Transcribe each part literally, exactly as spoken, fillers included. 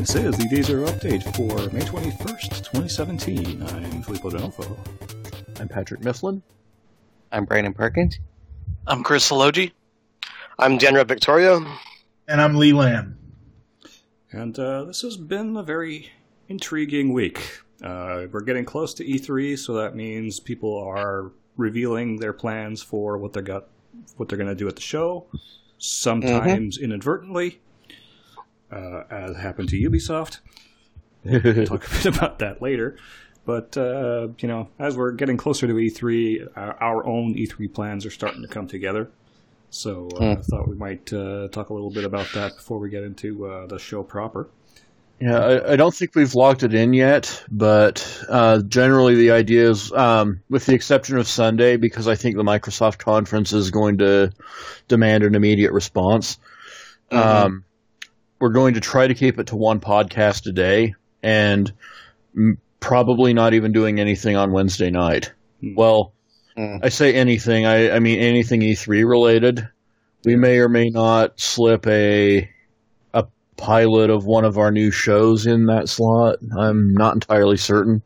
This is the Day Zero update for May twenty-first, twenty seventeen. I'm Filippo D'Onofo. I'm Patrick Mifflin. I'm Brandon Perkins. I'm Chris Salogi. I'm Daniel Victoria. And I'm Lee Lamb. And uh, this has been a very intriguing week. Uh, we're getting close to E three, so that means people are revealing their plans for what they got, what they're going to do at the show. Sometimes mm-hmm. inadvertently, uh, as happened to Ubisoft. We'll talk a bit about that later. But, uh, you know, as we're getting closer to E three, our, our own E three plans are starting to come together. So uh, mm. I thought we might uh, talk a little bit about that before we get into uh, the show proper. Yeah, I, I don't think we've locked it in yet, but uh, generally the idea is, um, with the exception of Sunday, because I think the Microsoft conference is going to demand an immediate response, mm-hmm. um, we're going to try to keep it to one podcast a day, and m- probably not even doing anything on Wednesday night. Mm. Well, mm. I say anything, I, I mean anything E three related. We may or may not slip a... pilot of one of our new shows in that slot. I'm not entirely certain.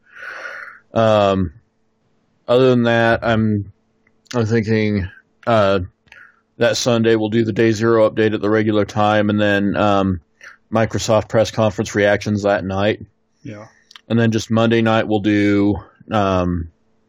Um, other than that, I'm I'm thinking uh, that Sunday we'll do the Day Zero update at the regular time, and then um, Microsoft press conference reactions that night. Yeah, and then just Monday night we'll do um,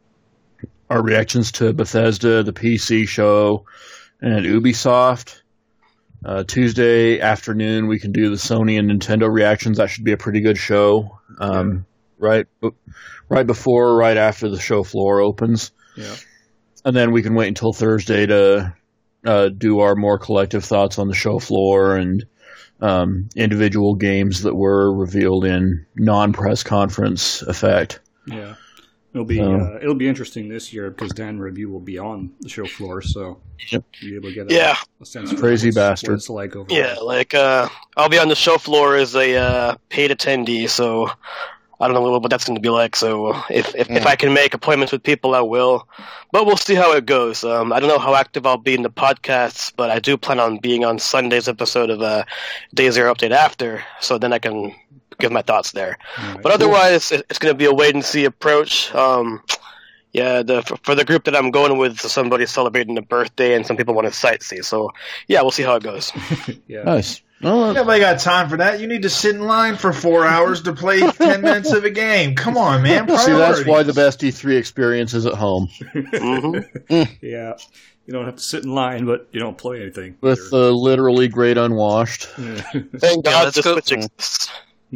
our reactions to Bethesda, the P C show, and Ubisoft. Uh, Tuesday afternoon, we can do the Sony and Nintendo reactions. That should be a pretty good show. Um, yeah. Right, right before, right after the show floor opens. Yeah, and then we can wait until Thursday to uh, do our more collective thoughts on the show floor and um, individual games that were revealed in non-press conference effect. Yeah. It'll be so, uh, it'll be interesting this year because Dan Review will be on the show floor, so yep. you'll be able to get a, yeah. a sense of crazy what bastard. it's like over Yeah, there. like uh, I'll be on the show floor as a uh, paid attendee, so I don't know what that's going to be like. So if if, yeah. if I can make appointments with people, I will. But we'll see how it goes. Um, I don't know how active I'll be in the podcasts, but I do plan on being on Sunday's episode of uh, Day Zero Update after, so then I can give my thoughts there. Right. But otherwise, it's going to be a wait-and-see approach. Um, yeah, the for, for the group that I'm going with, somebody's celebrating a birthday, and some people want to sightsee. So, yeah, we'll see how it goes. Yeah. Nice. Oh, nobody got time for that. You need to sit in line for four hours to play ten minutes of a game. Come on, man. Priorities. See, that's why the best E three experience is at home. mm-hmm. Yeah. You don't have to sit in line, but you don't play anything. With the uh, literally great unwashed. Thank yeah, God the go. Switch exists.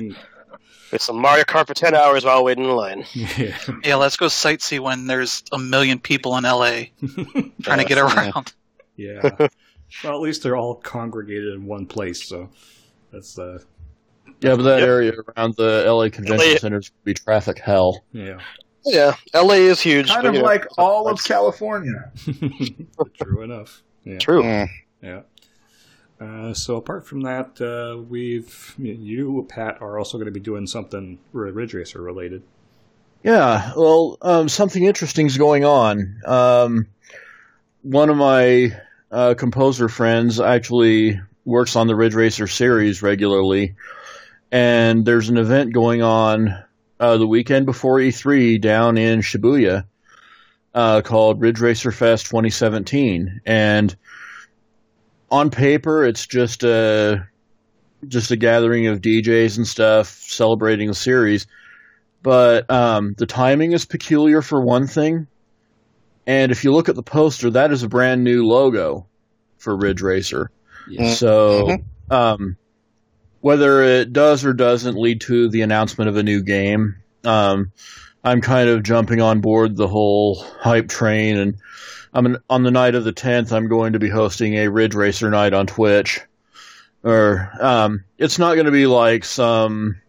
With some Mario Kart for ten hours while waiting in line. Yeah, yeah let's go sightsee when there's a million people in L A trying to get around. Yeah. Well, at least they're all congregated in one place, so that's uh yeah, but that yep. area around the L A Convention L A Center is going to be traffic hell. Yeah. Yeah, L A is huge. Kind but, of you know, like all of California. True enough. Yeah. True. Mm. Yeah. Uh, so apart from that, uh, we've you, Pat, are also going to be doing something Ridge Racer related. Yeah, well, um, something interesting is going on. Um, one of my uh, composer friends actually works on the Ridge Racer series regularly, and there's an event going on uh, the weekend before E three down in Shibuya uh, called Ridge Racer Fest twenty seventeen, and on paper, it's just a just a gathering of D Js and stuff celebrating the series, but um, the timing is peculiar for one thing. And if you look at the poster, that is a brand new logo for Ridge Racer. Yeah. So Mm-hmm. um, whether it does or doesn't lead to the announcement of a new game, um, I'm kind of jumping on board the whole hype train, and I'm an, on the night of the tenth, I'm going to be hosting a Ridge Racer night on Twitch. Or um, it's not going to be like some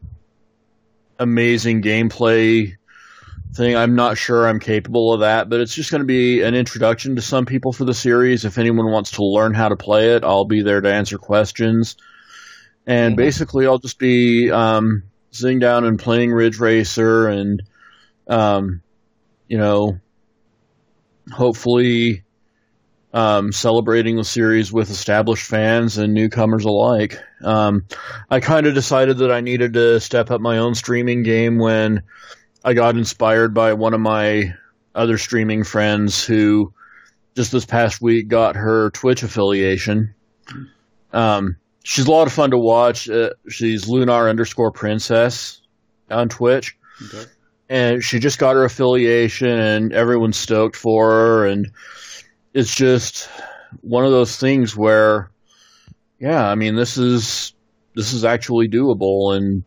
amazing gameplay thing. I'm not sure I'm capable of that, but it's just going to be an introduction to some people for the series. If anyone wants to learn how to play it, I'll be there to answer questions. And mm-hmm. basically, I'll just be um, sitting down and playing Ridge Racer and, um, you know, hopefully um, celebrating the series with established fans and newcomers alike. Um, I kind of decided that I needed to step up my own streaming game when I got inspired by one of my other streaming friends who just this past week got her Twitch affiliation. Um, she's a lot of fun to watch. Uh, she's Lunar underscore Princess on Twitch. Okay. And she just got her affiliation, and everyone's stoked for her. And it's just one of those things where, yeah, I mean, this is this is actually doable. And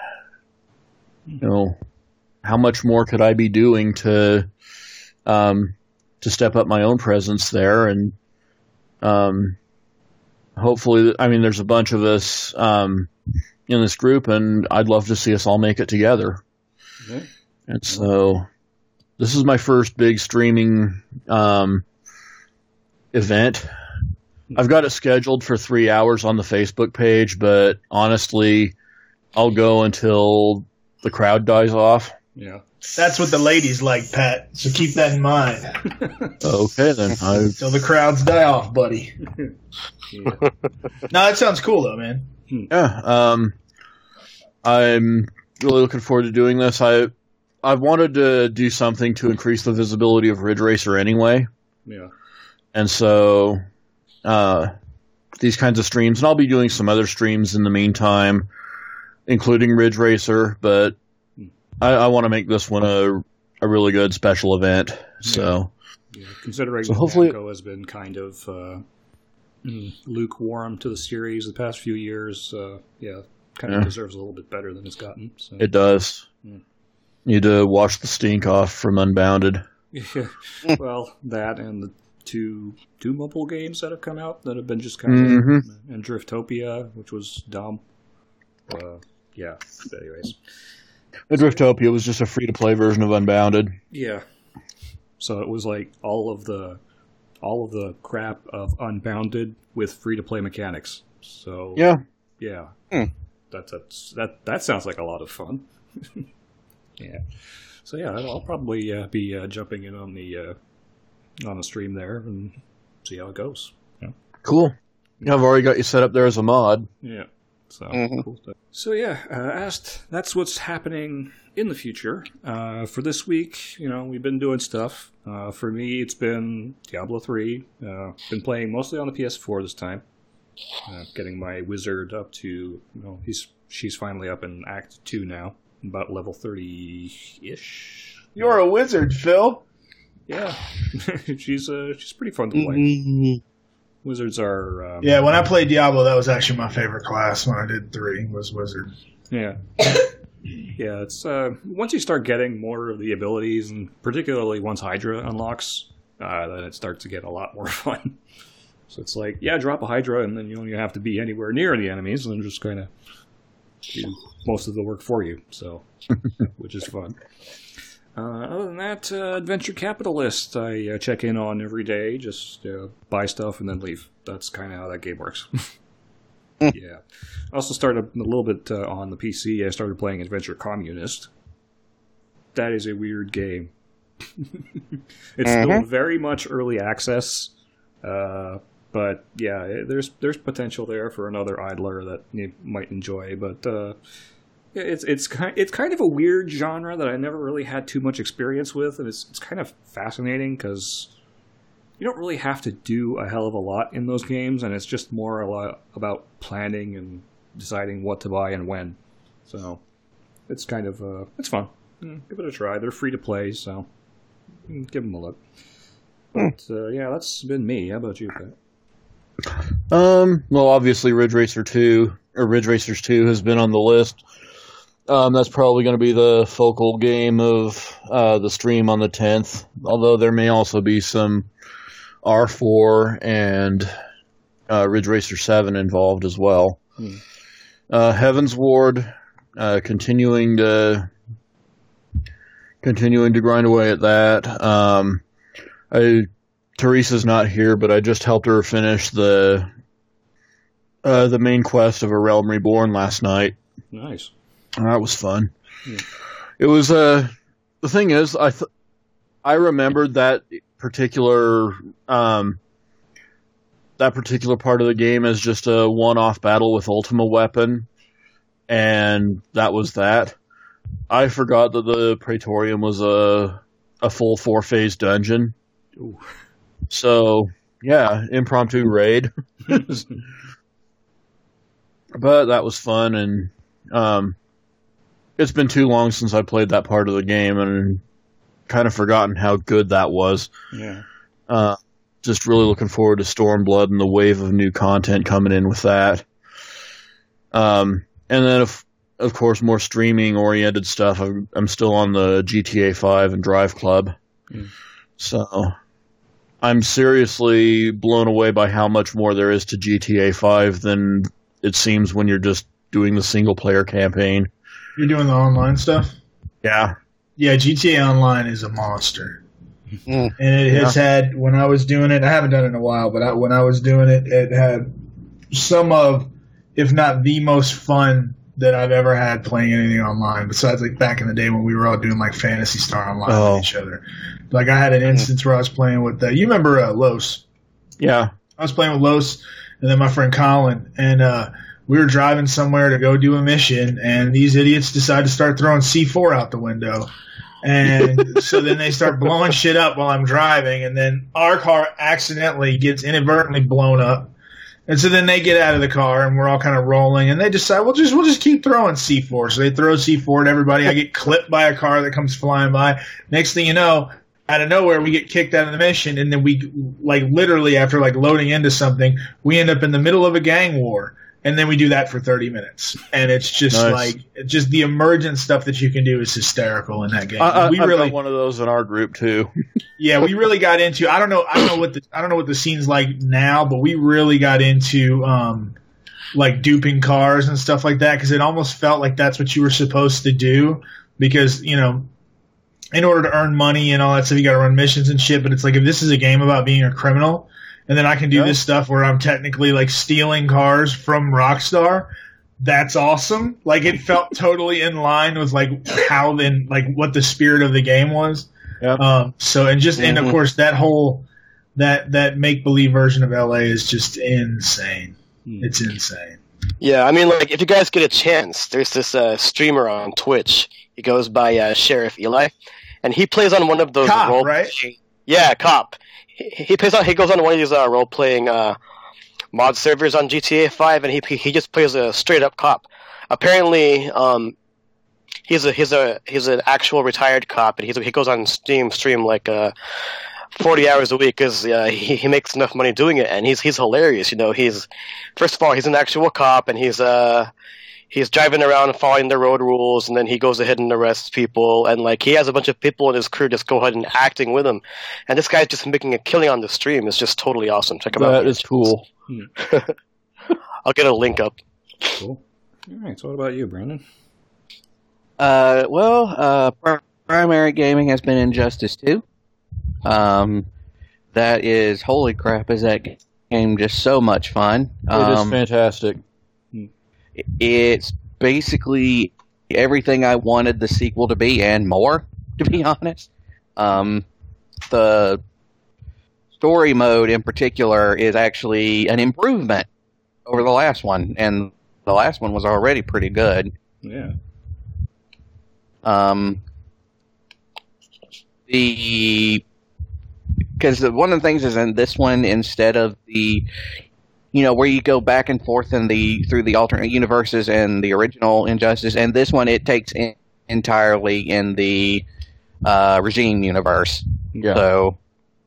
you know, how much more could I be doing to um, to step up my own presence there? And um, hopefully, I mean, there's a bunch of us um, in this group, and I'd love to see us all make it together. Okay. And so, this is my first big streaming um, event. I've got it scheduled for three hours on the Facebook page, but honestly, I'll go until the crowd dies off. Yeah. That's what the ladies like, Pat. So keep that in mind. Okay, then. I, Until the crowds die off, buddy. Yeah. No, that sounds cool, though, man. yeah, um, I'm really looking forward to doing this. I I've wanted to do something to increase the visibility of Ridge Racer anyway. Yeah. And so, uh, these kinds of streams, and I'll be doing some other streams in the meantime, including Ridge Racer, but I, I want to make this one a, a really good special event. So, Yeah, considering So that hopefully- Namco has been kind of uh, mm, lukewarm to the series the past few years, uh, yeah, kind of Yeah. deserves a little bit better than it's gotten. So. it does. Hmm. Need to wash the stink off from Unbounded. Yeah. Well, that and the two two mobile games that have come out that have been just kind of Mhm. and Driftopia, which was dumb. Uh, yeah. But anyways, The Driftopia was just a free-to-play version of Unbounded. yeah. So it was like all of the all of the crap of Unbounded with free to play mechanics. So Yeah. yeah. Hmm. That that's that that sounds like a lot of fun. Yeah. So yeah, I'll I'll probably uh, be uh, jumping in on the uh, on the stream there and see how it goes. Yeah. Cool. I've already got you set up there as a mod. Yeah. So Mhm. cool stuff. So yeah, uh, asked. That's what's happening in the future. Uh, for this week, you know, we've been doing stuff. Uh, for me, it's been Diablo three. Uh, been playing mostly on the P S four this time. Uh, getting my wizard up to, you know, he's she's finally up in Act Two now, about level thirty ish. You're a wizard, Phil. Yeah, she's uh, she's pretty fun to play. Wizards are um, Yeah, when I played Diablo, that was actually my favorite class when I did three, was wizard. Yeah. Yeah, it's uh, once you start getting more of the abilities, and particularly once Hydra unlocks, uh, then it starts to get a lot more fun. So it's like, yeah, drop a Hydra, and then you don't even have to be anywhere near the enemies, and they're just kind of do most of the work for you. So, which is fun. Uh, other than that, uh, Adventure Capitalist, I uh, check in on every day, just uh, buy stuff and then leave. That's kind of how that game works. Yeah. I also started a little bit uh, on the P C. I started playing Adventure Communist. That is a weird game. It's still Mhm. very much early access, uh, but yeah, it, there's there's potential there for another idler that you might enjoy. But uh, it's it's kind it's kind of a weird genre that I never really had too much experience with, and it's it's kind of fascinating because you don't really have to do a hell of a lot in those games, and it's just more a lot about planning and deciding what to buy and when. So it's kind of uh, it's fun. Mm, give it a try. They're free to play, so mm, give them a look. But uh, yeah, that's been me. How about you, Pat? Um, well, obviously, Ridge Racer two or Ridge Racers two has been on the list. Um, that's probably going to be the focal game of uh, the stream on the tenth. Although there may also be some R four and uh, Ridge Racer seven involved as well. Hmm. Uh, Heaven's Ward, uh, continuing to continuing to grind away at that. Um, I Teresa's not here, but I just helped her finish the uh, the main quest of A Realm Reborn last night. Nice. That was fun. Yeah. It was uh the thing is I th- I remembered that particular um that particular part of the game as just a one-off battle with Ultima Weapon, and that was that. I forgot that the Praetorium was a a full four-phase dungeon. Ooh. So, yeah, impromptu raid. But that was fun, and um, it's been too long since I played that part of the game, and kind of forgotten how good that was. Yeah. Uh, just really looking forward to Stormblood and the wave of new content coming in with that. Um, and then, of, of course, more streaming-oriented stuff. I'm, I'm still on the G T A five and Drive Club. Mm. So I'm seriously blown away by how much more there is to G T A five than it seems when you're just doing the single-player campaign. You're doing the online stuff? Yeah. Yeah, G T A Online is a monster. Mm. And it has Yeah. had, when I was doing it, I haven't done it in a while, but I, when I was doing it, it had some of, if not the most fun that I've ever had playing anything online, besides like back in the day when we were all doing like Phantasy Star Online Oh. with each other. Like I had an instance where I was playing with, uh, you remember uh, Los? Yeah. I was playing with Los and then my friend Colin, and uh, we were driving somewhere to go do a mission, and these idiots decide to start throwing C four out the window. And so then they start blowing shit up while I'm driving, and then our car accidentally gets inadvertently blown up. And so then they get out of the car, and we're all kind of rolling, and they decide, we'll just we'll just keep throwing C four. So they throw C four at everybody. I get clipped by a car that comes flying by. Next thing you know, out of nowhere, we get kicked out of the mission, and then we, like, literally after, like, loading into something, we end up in the middle of a gang war, and then we do that for thirty minutes. And it's just, Nice. like, just the emergent stuff that you can do is hysterical in that game. I, I, we I've really, got one of those in our group, too. yeah, we really got into, I don't know, I don't know what the, I don't know what the scene's like now, but we really got into, um, like, duping cars and stuff like that, because it almost felt like that's what you were supposed to do, because, you know, in order to earn money and all that stuff, you got to run missions and shit. But it's like, if this is a game about being a criminal, and then I can do Yeah. this stuff where I'm technically like stealing cars from Rockstar, that's awesome. Like it felt totally in line with like how then like what the spirit of the game was. Yeah. Um, so and just and of Mhm. course that whole that that make believe version of L A is just insane. Hmm. It's insane. Yeah, I mean, like, if you guys get a chance, there's this uh, streamer on Twitch. He goes by uh, Sheriff Eli, and he plays on one of those Cop, role. right? Yeah, cop. He, he plays on. He goes on one of these uh, role playing uh, mod servers on G T A five, and he he just plays a straight up cop. Apparently, um, he's a he's a he's an actual retired cop, and he's he goes on Steam stream like uh. forty hours a week because uh, he, he makes enough money doing it, and he's he's hilarious. You know, he's first of all he's an actual cop, and he's uh he's driving around and following the road rules, and then he goes ahead and arrests people, and like he has a bunch of people in his crew just go ahead and acting with him, and this guy's just making a killing on the stream. It's just totally awesome. Check him out. That is cool. I'll get a link up. Cool. All right. So what about you, Brandon? Uh, well, uh, pr- primary gaming has been Injustice two. Um, that is, holy crap, is that game just so much fun. It is Um, fantastic. it's basically everything I wanted the sequel to be and more, to be honest. Um, the story mode in particular is actually an improvement over the last one, and the last one was already pretty good. Yeah. Um, the because one of the things is in this one, instead of the you know where you go back and forth in the through the alternate universes and the original Injustice, and this one it takes in, entirely in the uh, Regime universe. Yeah. So,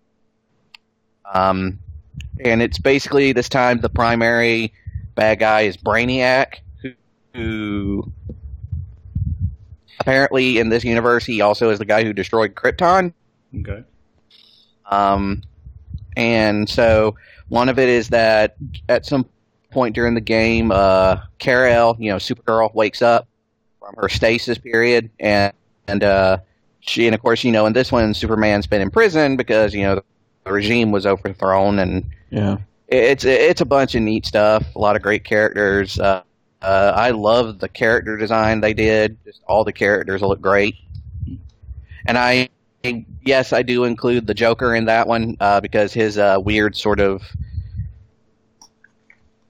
um, and it's basically this time the primary bad guy is Brainiac, who, who apparently in this universe he also is the guy who destroyed Krypton. Okay. Um, and so one of it is that at some point during the game, uh, Kal-El, you know, Supergirl, wakes up from her stasis period, and and uh, she, and of course, you know, in this one, Superman's been in prison because you know the regime was overthrown, and Yeah. it's it's a bunch of neat stuff. A lot of great characters. Uh, uh, I love the character design they did. Just all the characters look great, and I. Yes, I do include the Joker in that one uh, because his uh, weird sort of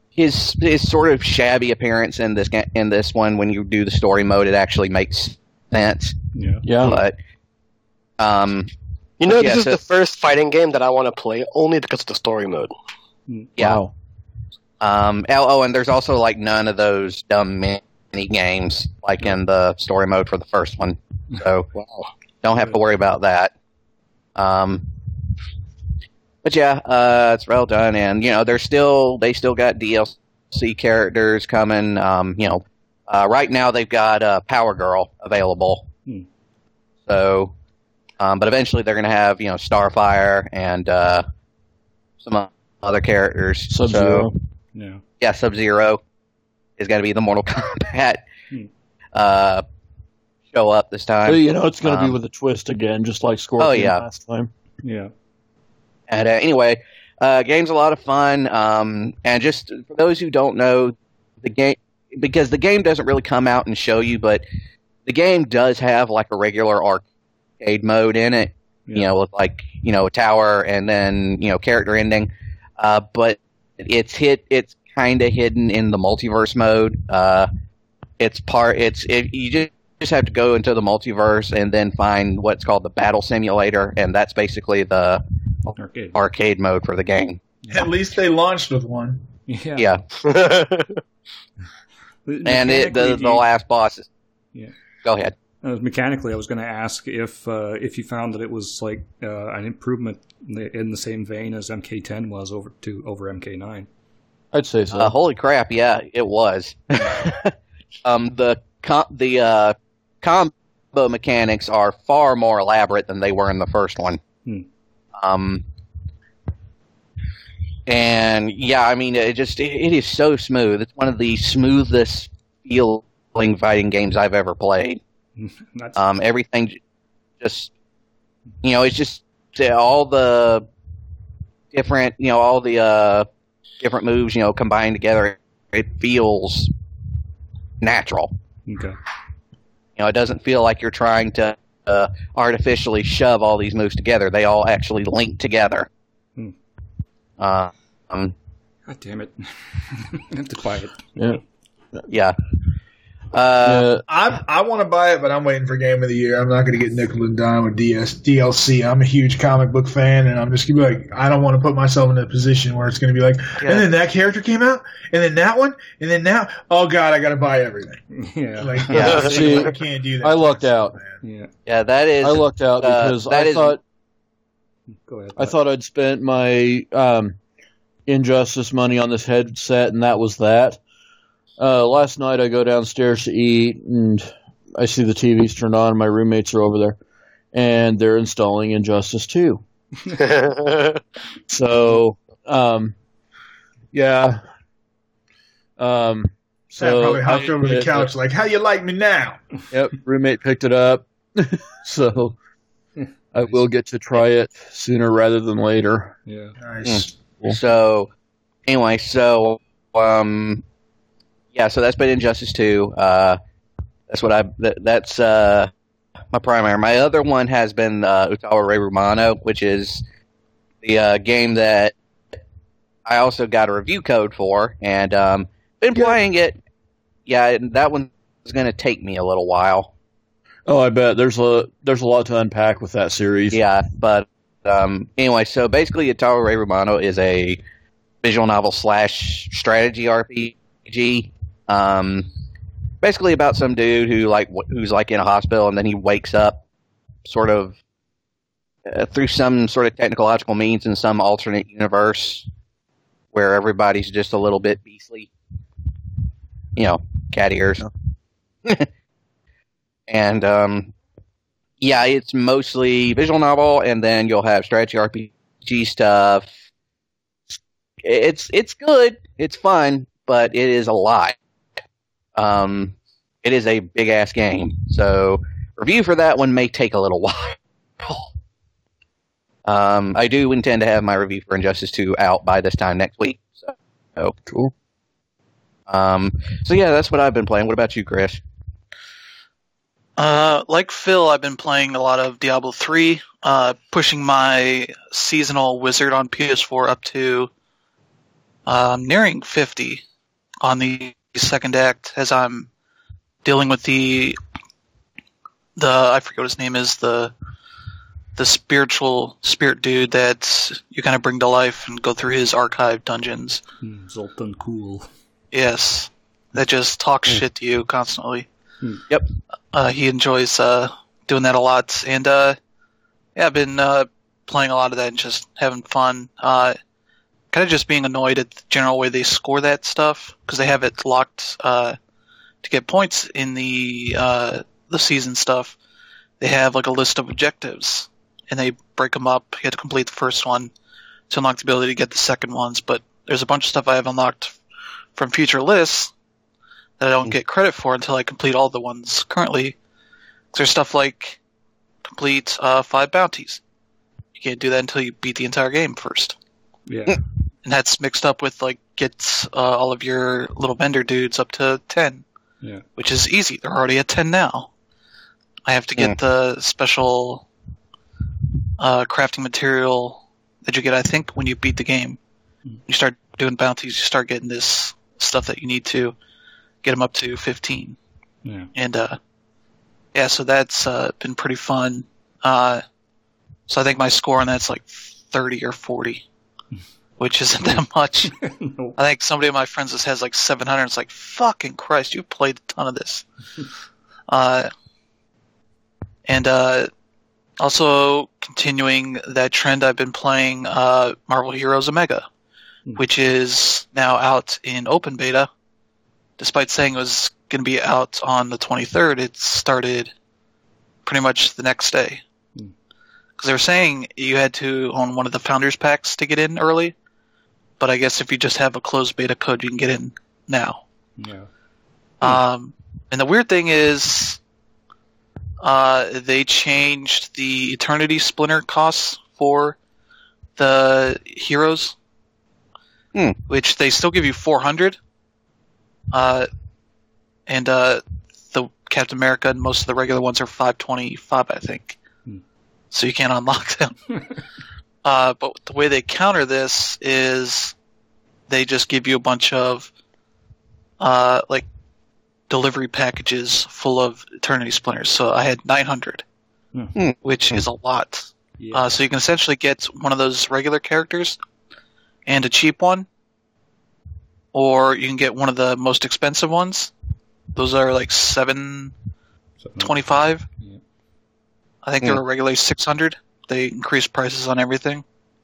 his his sort of shabby appearance in this ga- in this one, when you do the story mode, it actually makes sense. Yeah. Yeah. But um, You know, Yeah, this is so- the first fighting game that I want to play only because of the story mode. yeah. Wow. Um, oh, and there's also like none of those dumb mini games like in the story mode for the first one, so Wow. don't have to worry about that. Um, but yeah, uh, it's well done, and you know they're still they still got D L C characters coming. Um, you know, uh, right now they've got uh, Power Girl available, Hmm. so um, but eventually they're going to have you know Starfire and uh, some other characters. Sub-Zero. So, Yeah. yeah, Sub-Zero is going to be the Mortal Kombat Hmm. uh, show up this time. But, you know, it's going to Um, be with a twist again, just like Scorpion Oh, yeah. last time. Yeah. And uh, anyway, uh, game's a lot of fun. Um, and just for those who don't know, the game, because the game doesn't really come out and show you, but the game does have like a regular arcade mode in it. Yeah. You know, with like you know a tower and then you know character ending. Uh, but it's hit. It's kind of hidden in the multiverse mode. Uh, it's part. It's it, you just. just have to go into the multiverse and then find what's called the battle simulator, and that's basically the Arcade. arcade mode for the game. At least they launched with one. Yeah. Yeah, and it, the the last boss is. Yeah. Go ahead. Uh, mechanically, I was going to ask if uh, if you found that it was like uh, an improvement in the, in the same vein as M K ten was over to over M K nine. I'd say so. Uh, holy crap! Yeah, it was. um, the com- the uh, combo mechanics are far more elaborate than they were in the first one. Hmm. Um, and yeah, I mean, it just it, it is so smooth. It's one of the smoothest feeling fighting games I've ever played. That's, Um, everything j- just, you know, it's just uh, all the different, you know, all the uh, different moves, you know, combined together. It feels natural. okay. You know, it doesn't feel like you're trying to uh, artificially shove all these moves together. They all actually link together. Hmm. Uh, um, God damn it! I have to buy it. yeah. yeah. Uh, Uh, I I want to buy it, but I'm waiting for Game of the Year. I'm not going to get nickel and dime with D S, D L C. I'm a huge comic book fan, and I'm just going to be like, I don't want to put myself in a position where it's going to be like, Yeah. and then that character came out, and then that one, and then now, oh god, I got to buy everything. Yeah. Like, Yeah. See, I can't do that. I lucked out. Man. Yeah. yeah, that is. I lucked out uh, because that I is- thought Go ahead. I thought I'd spent my um, Injustice money on this headset, and that was that. Uh, last night I go downstairs to eat, and I see the T V's turned on. My roommates are over there, and they're installing Injustice two. So, um, yeah. Um, So so probably hopped I- over the yeah, couch like, how you like me now? Yep, roommate picked it up, so I will get to try it sooner rather than later. Yeah. Nice. So, anyway, so, um, yeah, so that's been Injustice two. Uh, that's what I, that, that's, uh, my primary. My other one has been, uh, Utawa Re Romano, which is the, uh, game that I also got a review code for, and, um, been playing it. Yeah, and that one's going to take me a little while. Oh, I bet there's a there's a lot to unpack with that series. Yeah, but um, anyway, so basically, Utawa Re Romano is a visual novel slash strategy R P G. Um, basically about some dude who like w- who's like in a hospital, and then he wakes up, sort of uh, through some sort of technological means in some alternate universe where everybody's just a little bit beastly. You know, cat ears. And um, yeah, it's mostly visual novel, and then you'll have strategy R P G stuff. It's it's good, it's fun, but it is a lot. Um, it is a big ass game, so review for that one may take a little while. um, I do intend to have my review for Injustice two out by this time next week. So, so Cool. um, so yeah, that's what I've been playing. What about you, Chris? Uh, like Phil, I've been playing a lot of Diablo three, uh, pushing my seasonal wizard on P S four up to Uh, I'm nearing fifty on the second act as I'm dealing with the the I forget what his name is, the the spiritual spirit dude that you kind of bring to life and go through his archive dungeons. Hmm, Zoltan Cool. Yes, that just talks mm. shit to you constantly. Hmm. Yep. Uh, he enjoys uh, doing that a lot, and uh, yeah, I've been uh, playing a lot of that and just having fun. Uh, kind of just being annoyed at the general way they score that stuff because they have it locked uh, to get points in the uh, the season stuff. They have like a list of objectives, and they break them up. You have to complete the first one to unlock the ability to get the second ones. But there's a bunch of stuff I have unlocked from future lists that I don't get credit for until I complete all the ones currently. There's stuff like complete uh, five bounties. You can't do that until you beat the entire game first. Yeah. And that's mixed up with like get uh, all of your little vendor dudes up to ten. Yeah. Which is easy. They're already at ten now. I have to get mm. the special uh, crafting material that you get, I think, when you beat the game. Mm. You start doing bounties, you start getting this stuff that you need to get them up to fifteen. Yeah. And, uh, yeah, so that's uh, been pretty fun. Uh, so I think my score on that's like thirty or forty, which isn't that much. Nope. I think somebody of my friends just has like seven hundred. It's like, fucking Christ, you've played a ton of this. uh, and uh, also continuing that trend, I've been playing uh, Marvel Heroes Omega, mm. which is now out in open beta. Despite saying it was going to be out on the twenty-third, it started pretty much the next day. Because mm. they were saying you had to own one of the Founders Packs to get in early, but I guess if you just have a closed beta code, you can get in now. Yeah. Um, and the weird thing is, uh, they changed the Eternity Splinter costs for the heroes, mm. which they still give you four hundred. Uh, and uh, the Captain America and most of the regular ones are five twenty-five, I think. Hmm. So you can't unlock them. uh, but the way they counter this is they just give you a bunch of uh, like delivery packages full of Eternity Splinters. So I had nine hundred, hmm. which hmm. is a lot. Yeah. Uh, so you can essentially get one of those regular characters and a cheap one. Or you can get one of the most expensive ones. Those are like seven twenty-five. Yeah. I think yeah. they were regularly six hundred. They increased prices on everything.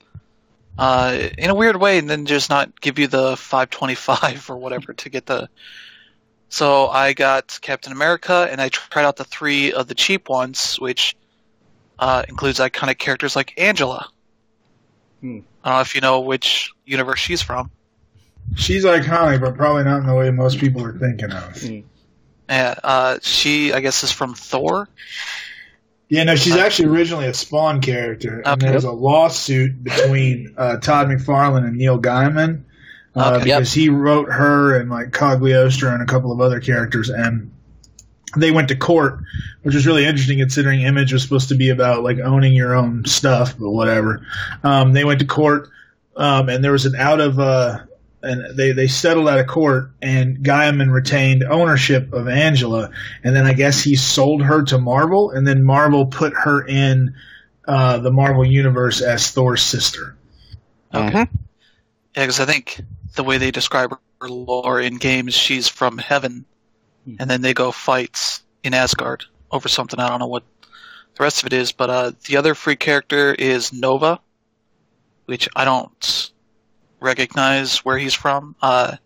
Uh, in a weird way, and then just not give you the five twenty-five or whatever to get the. So I got Captain America, and I tried out the three of the cheap ones, which uh, includes iconic characters like Angela. Hmm. I don't know if you know which universe she's from. She's iconic, but probably not in the way most people are thinking of. Mm. Yeah, uh, she, I guess, is from Thor. Yeah, no, she's actually originally a Spawn character, and Okay. there's a lawsuit between uh, Todd McFarlane and Neil Gaiman uh, Okay. because Yep. he wrote her and like Cagliostro and a couple of other characters, and they went to court, which was really interesting considering Image was supposed to be about like owning your own stuff, but whatever. Um, they went to court, um, and there was an out of uh, and they, they settled out of court, and Gaiman retained ownership of Angela, and then I guess he sold her to Marvel, and then Marvel put her in uh, the Marvel Universe as Thor's sister. Okay. Mm-hmm. Yeah, because I think the way they describe her lore in games, she's from heaven, and then they go fight in Asgard over something. I don't know what the rest of it is, but uh, the other free character is Nova, which I don't recognize where he's from. Uh,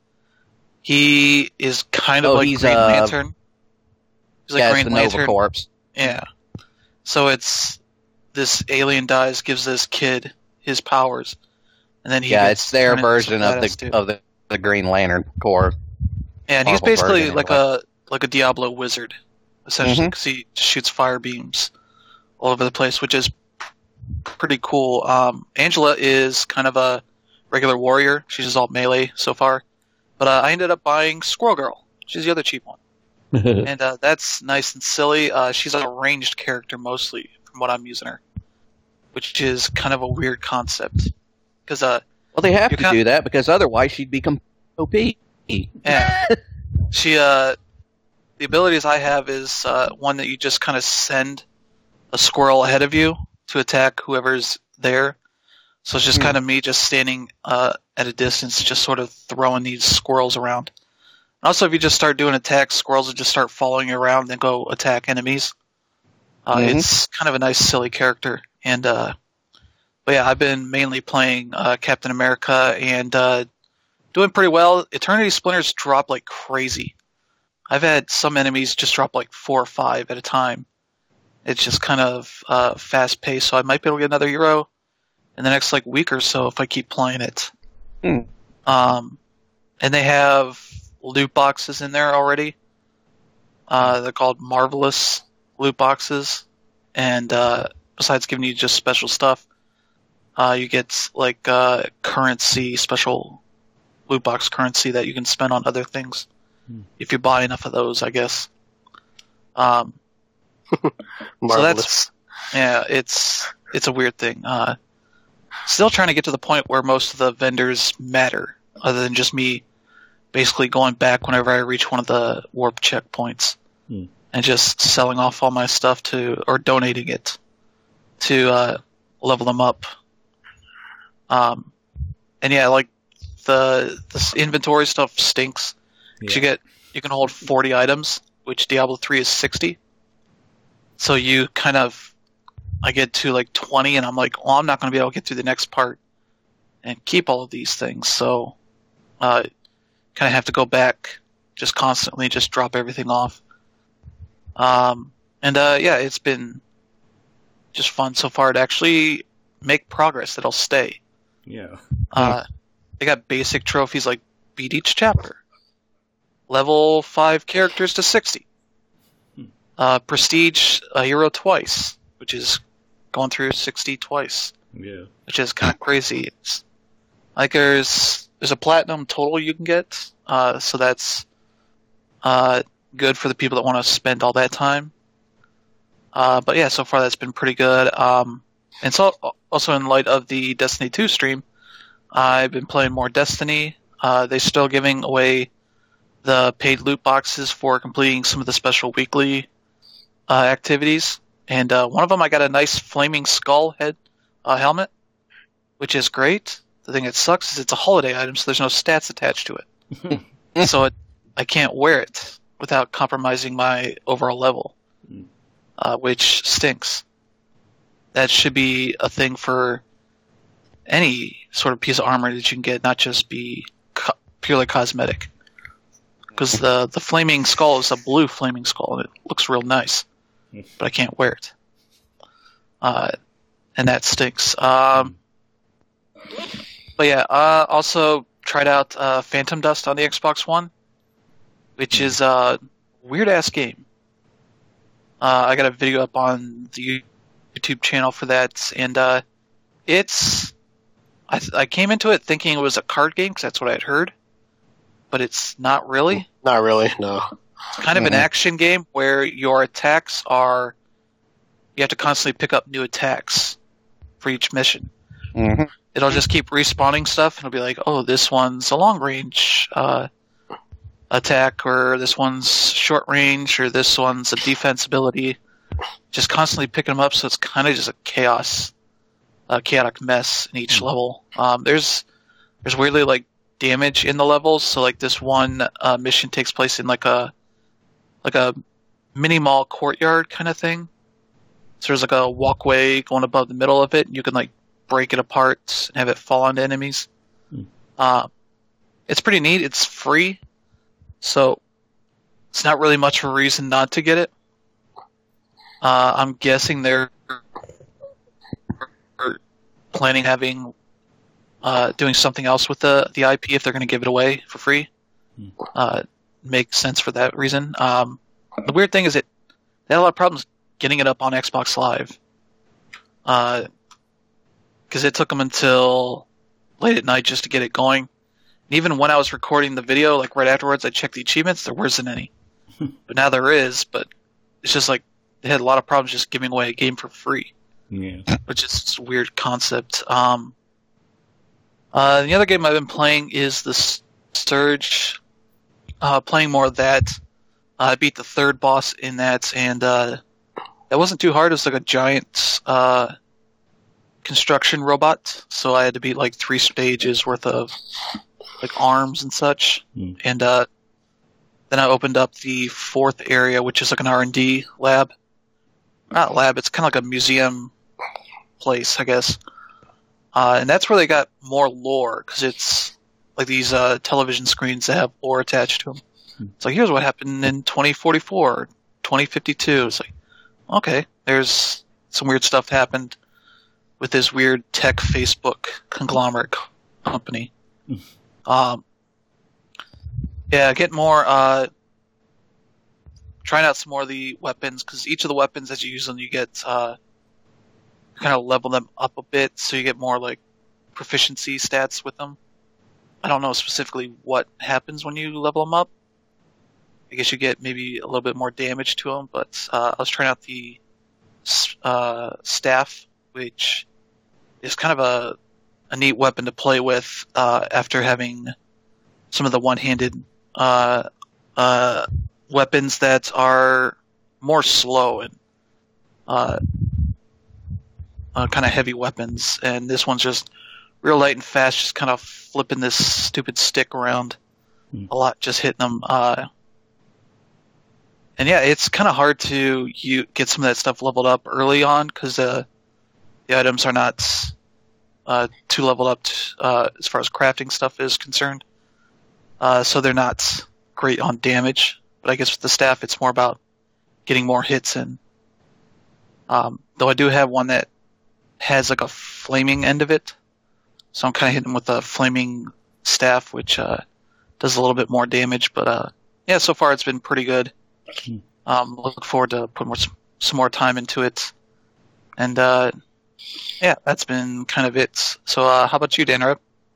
he is kind of Oh, like he's, Green uh, Lantern. He's like yeah, Green it's the Nova Lantern. Corps. Yeah. So it's this alien dies, gives this kid his powers, and then he Yeah, gets it's their turned into version some of badass the dude. of the, the Green Lantern Corps. Yeah, and he's Marvel basically version, like anyway. a like a Diablo wizard, essentially, Mhm. because he shoots fire beams all over the place, which is pretty cool. Um, Angela is kind of a regular warrior. She's just all melee so far. But uh, I ended up buying Squirrel Girl. She's the other cheap one. and uh, that's nice and silly. Uh, she's a ranged character mostly, from what I'm using her, which is kind of a weird concept. Because uh, Well, Well, they have You to can't- do that because otherwise she'd become O P. Yeah. She, uh, the abilities I have is uh, one that you just kind of send a squirrel ahead of you to attack whoever's there. So it's just Hmm. kind of me just standing uh, at a distance, just sort of throwing these squirrels around. And also, if you just start doing attacks, squirrels will just start following you around and then go attack enemies. Uh, Mhm. It's kind of a nice, silly character. And, uh, but yeah, I've been mainly playing uh, Captain America and uh, doing pretty well. Eternity Splinters drop like crazy. I've had some enemies just drop like four or five at a time. It's just kind of uh, fast paced, so I might be able to get another hero in the next like week or so if I keep playing it. Hmm. Um, and they have loot boxes in there already. Uh, they're called Marvelous loot boxes, and uh, besides giving you just special stuff, uh, you get like uh, currency, special loot box currency that you can spend on other things Hmm. if you buy enough of those, I guess. Um, Marvelous. yeah, it's it's a weird thing. Uh, still trying to get to the point where most of the vendors matter, other than just me basically going back whenever I reach one of the warp checkpoints Hmm. and just selling off all my stuff to, or donating it to uh, level them up. Um, and yeah, like the the inventory stuff stinks. 'Cause You get you can hold forty items, which Diablo three is sixty. So you kind of, I get to like twenty, and I'm like, well, I'm not going to be able to get through the next part and keep all of these things. So, uh, kind of have to go back, just constantly, just drop everything off. Um, and uh, yeah, it's been just fun so far to actually make progress that'll stay. Yeah. Uh, they got basic trophies like beat each chapter, level five characters to sixty, uh, prestige a hero twice, which is going through sixty twice, Yeah. which is kind of crazy. It's, like there's there's a platinum total you can get, uh, so that's uh, good for the people that want to spend all that time. Uh, but yeah, so far that's been pretty good. Um, and so also in light of the Destiny two stream, I've been playing more Destiny. Uh, they're still giving away the paid loot boxes for completing some of the special weekly uh, activities. And uh, one of them, I got a nice flaming skull head uh, helmet, which is great. The thing that sucks is it's a holiday item, so there's no stats attached to it. So it, I can't wear it without compromising my overall level, uh, which stinks. That should be a thing for any sort of piece of armor that you can get, not just be co- purely cosmetic. Because the, the flaming skull is a blue flaming skull, and it looks real nice, but I can't wear it. Uh, and that stinks. Um, but yeah, uh, also tried out uh, Phantom Dust on the Xbox One, which is a weird-ass game. Uh, I got a video up on the YouTube channel for that, and uh, it's... I, th- I came into it thinking it was a card game, because that's what I had heard, but it's not really. Not really, no. It's kind of an action game where your attacks are... You have to constantly pick up new attacks for each mission. Mm-hmm. It'll just keep respawning stuff, and it'll be like, oh, this one's a long-range uh, attack, or this one's short-range, or this one's a defense ability. Just constantly picking them up, so it's kind of just a chaos, a chaotic mess in each level. Um, there's there's weirdly like damage in the levels, so like this one uh, mission takes place in like a like a mini mall courtyard kind of thing. So there's like a walkway going above the middle of it, and you can like break it apart and have it fall onto enemies. Hmm. Uh, it's pretty neat. It's free, so it's not really much of a reason not to get it. Uh, I'm guessing they're planning having uh, doing something else with the the I P if they're going to give it away for free. Hmm. Uh, makes sense for that reason. Um, the weird thing is that they had a lot of problems getting it up on Xbox Live. Uh, because it took them until late at night just to get it going. And even when I was recording the video, like right afterwards, I checked the achievements. There wasn't any, but now there is. But it's just like they had a lot of problems just giving away a game for free, Yeah. which is just a weird concept. Um, Uh, the other game I've been playing is the Surge. Uh, playing more of that. Uh, I beat the third boss in that, and uh, that wasn't too hard. It was like a giant uh, construction robot, so I had to beat like three stages worth of like arms and such. Mm. And uh, then I opened up the fourth area, which is like an R and D lab. Not lab, it's kind of like a museum place, I guess. Uh, and that's where they got more lore, because it's like these uh, television screens that have lore attached to them. It's like, here's what happened in twenty forty-four, twenty fifty-two. It's like, okay, there's some weird stuff happened with this weird tech Facebook conglomerate company. um, yeah, get more, uh, trying out some more of the weapons, because each of the weapons, as you use them, you get, uh, kind of level them up a bit, so you get more, like, proficiency stats with them. I don't know specifically what happens when you level them up. I guess you get maybe a little bit more damage to them, but uh, I was trying out the uh, staff, which is kind of a, a neat weapon to play with uh, after having some of the one-handed uh, uh, weapons that are more slow and uh, uh, kind of heavy weapons. And this one's just real light and fast, just kind of flipping this stupid stick around hmm. a lot, just hitting them. Uh, And yeah, it's kind of hard to you get some of that stuff leveled up early on, because uh, the items are not uh, too leveled up t- uh, as far as crafting stuff is concerned. Uh, so they're not great on damage. But I guess with the staff, it's more about getting more hits in. Um, though I do have one that has like a flaming end of it. So I'm kind of hitting with a flaming staff, which uh, does a little bit more damage. But uh, yeah, so far it's been pretty good. Um, look forward to putting more, some more time into it. And, uh, yeah, that's been kind of it. So, uh, how about you, Dan?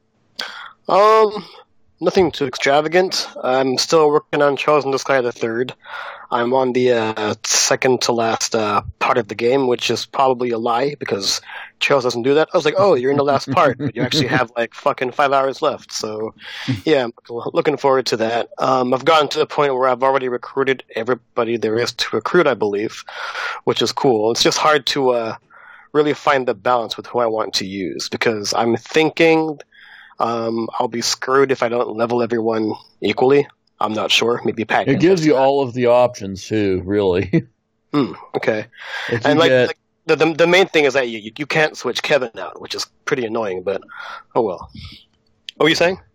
Um, nothing too extravagant. I'm still working on Charles in the Sky the Third. I'm on the, uh, second to last, uh, part of the game, which is probably a lie, because Charles doesn't do that. I was like, oh, you're in the last part, but you actually have, like, fucking five hours left. So, yeah, I'm looking forward to that. Um, I've gotten to the point where I've already recruited everybody there is to recruit, I believe, which is cool. It's just hard to, uh, really find the balance with who I want to use, because I'm thinking, um, I'll be screwed if I don't level everyone equally. I'm not sure. Maybe Pat. It gives you all of the options too, really. Hmm, okay. And like, get... like the, the the main thing is that you you can't switch Kevin out, which is pretty annoying. But oh well. What were you saying?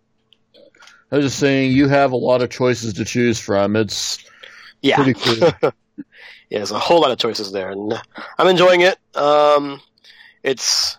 I was just saying you have a lot of choices to choose from. It's yeah. pretty cool. Yeah, there's a whole lot of choices there, and I'm enjoying it. Um, it's.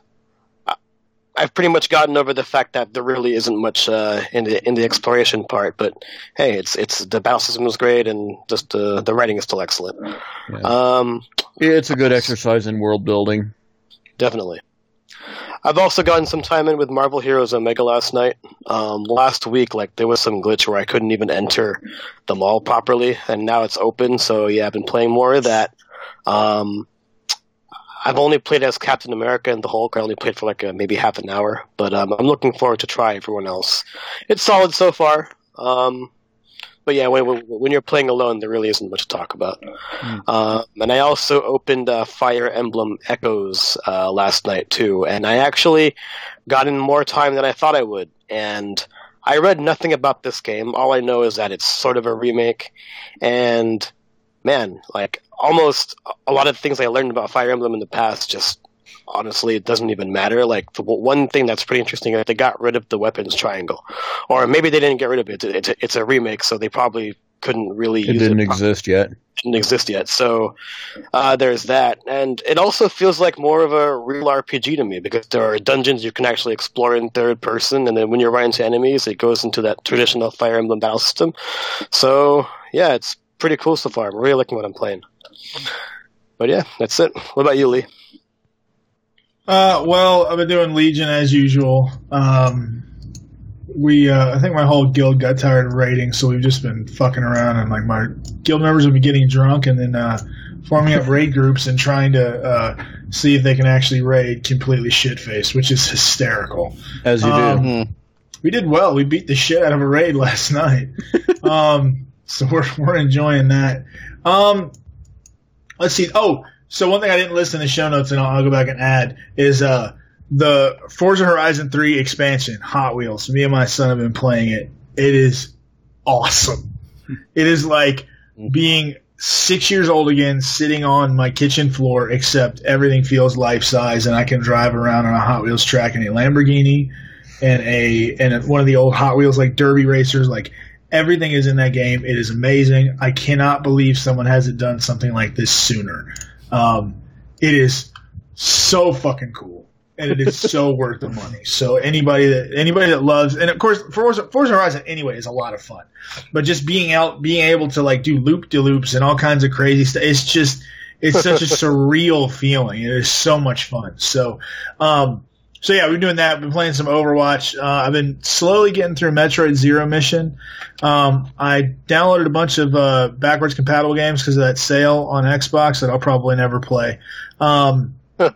I've pretty much gotten over the fact that there really isn't much uh, in the in the exploration part, but hey, it's it's the battle system was great, and just uh, the writing is still excellent. Yeah. Um, it's a good exercise in world building. Definitely. I've also gotten some time in with Marvel Heroes Omega last night. Um, last week, like there was some glitch where I couldn't even enter the mall properly, and now it's open. So yeah, I've been playing more of that. Um, I've only played as Captain America and the Hulk. I only played for like a, maybe half an hour, but um, I'm looking forward to try everyone else. It's solid so far, um, but yeah, when, when you're playing alone, there really isn't much to talk about. Mm. Um, and I also opened uh, Fire Emblem Echoes uh, last night too, and I actually got in more time than I thought I would. And I read nothing about this game. All I know is that it's sort of a remake, and man, like. Almost a lot of things I learned about Fire Emblem in the past just honestly it doesn't even matter. Like the one thing that's pretty interesting is that they got rid of the weapons triangle, or maybe they didn't get rid of it. It's a, it's a remake, so they probably couldn't really. It use didn't it exist yet. Didn't exist yet. So uh, there's that, and it also feels like more of a real R P G to me, because there are dungeons you can actually explore in third person, and then when you're running into enemies, it goes into that traditional Fire Emblem battle system. So yeah, it's pretty cool so far. I'm really liking what I'm playing. But yeah, that's it. What about you, Lee? Uh, well, I've been doing Legion as usual. Um, we, uh, I think my whole guild got tired of raiding, so we've just been fucking around, and like my guild members have been getting drunk, and then uh, forming up raid groups and trying to uh, see if they can actually raid completely shit-faced, which is hysterical. As you Um, do. We did well. We beat the shit out of a raid last night. um, so we're we're enjoying that. Um, let's see. Oh, so one thing I didn't list in the show notes, and I'll, I'll go back and add, is uh, the Forza Horizon three expansion, Hot Wheels. Me and my son have been playing it. It is awesome. It is like being six years old again, sitting on my kitchen floor, except everything feels life-size, and I can drive around on a Hot Wheels track in a Lamborghini and a and one of the old Hot Wheels like Derby racers. Like, everything is in that game. It is amazing. I cannot believe someone hasn't done something like this sooner. Um, it is so fucking cool, and it is so worth the money. So anybody that anybody that loves, and of course Forza, Forza Horizon anyway is a lot of fun, but just being out, being able to like do loop de loops and all kinds of crazy stuff, it's just it's such a surreal feeling. It is so much fun. So. Um, So yeah, we've been doing that. We've been playing some Overwatch. Uh, I've been slowly getting through Metroid Zero Mission. Um, I downloaded a bunch of uh, backwards compatible games because of that sale on Xbox that I'll probably never play. Um, uh,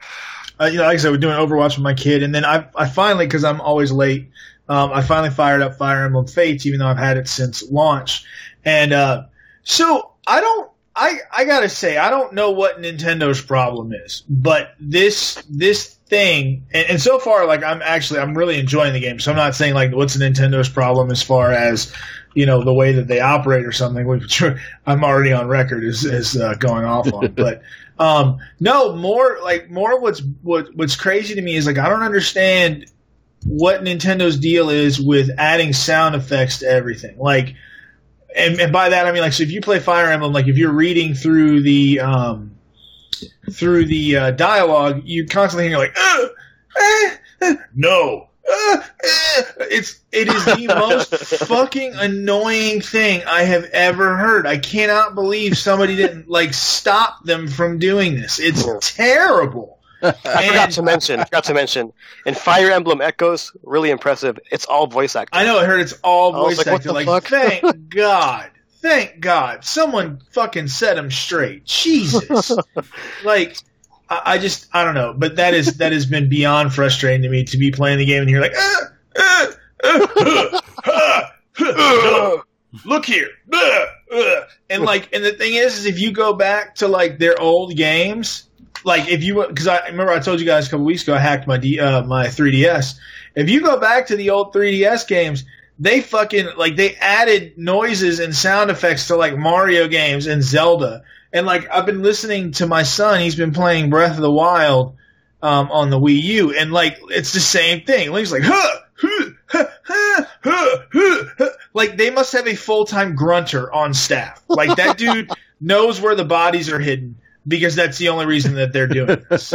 you know, like I said, we're doing Overwatch with my kid, and then I, I finally, because I'm always late, um, I finally fired up Fire Emblem Fates, even though I've had it since launch. And uh, so I don't. I I gotta say, I don't know what Nintendo's problem is, but this this thing, and, and so far, like I'm actually I'm really enjoying the game. So I'm not saying like what's Nintendo's problem as far as, you know, the way that they operate or something, which I'm already on record as as uh, going off on. But um, no, more like more what's what what's crazy to me is like I don't understand what Nintendo's deal is with adding sound effects to everything, like. And, and by that I mean, like, so if you play Fire Emblem, like if you're reading through the um, through the uh, dialogue, you constantly hear like, uh, eh, eh, no, uh, eh. it's it is the most fucking annoying thing I have ever heard. I cannot believe somebody didn't like stop them from doing this. It's terrible. I forgot to mention, forgot to mention, in Fire Emblem Echoes, really impressive. It's all voice acting. I know, I heard it's all I was voice like, what acting. the Like, fuck? thank God, thank God, someone fucking set him straight. Jesus, like, I, I just, I don't know, but that is that has been beyond frustrating to me to be playing the game and you're like, ah, ah, ah, ah, ah, look here, ah, ah. And like, and the thing is, is if you go back to like their old games. Like if you, because I remember I told you guys a couple weeks ago I hacked my D, uh, my three D S. If you go back to the old three D S games, they fucking like they added noises and sound effects to like Mario games and Zelda. And like I've been listening to my son, he's been playing Breath of the Wild um, on the Wii U, and like it's the same thing. Link's like, huh, huh, huh, huh, huh, huh, huh. Like they must have a full time grunter on staff. Like that dude knows where the bodies are hidden. Because that's the only reason that they're doing this.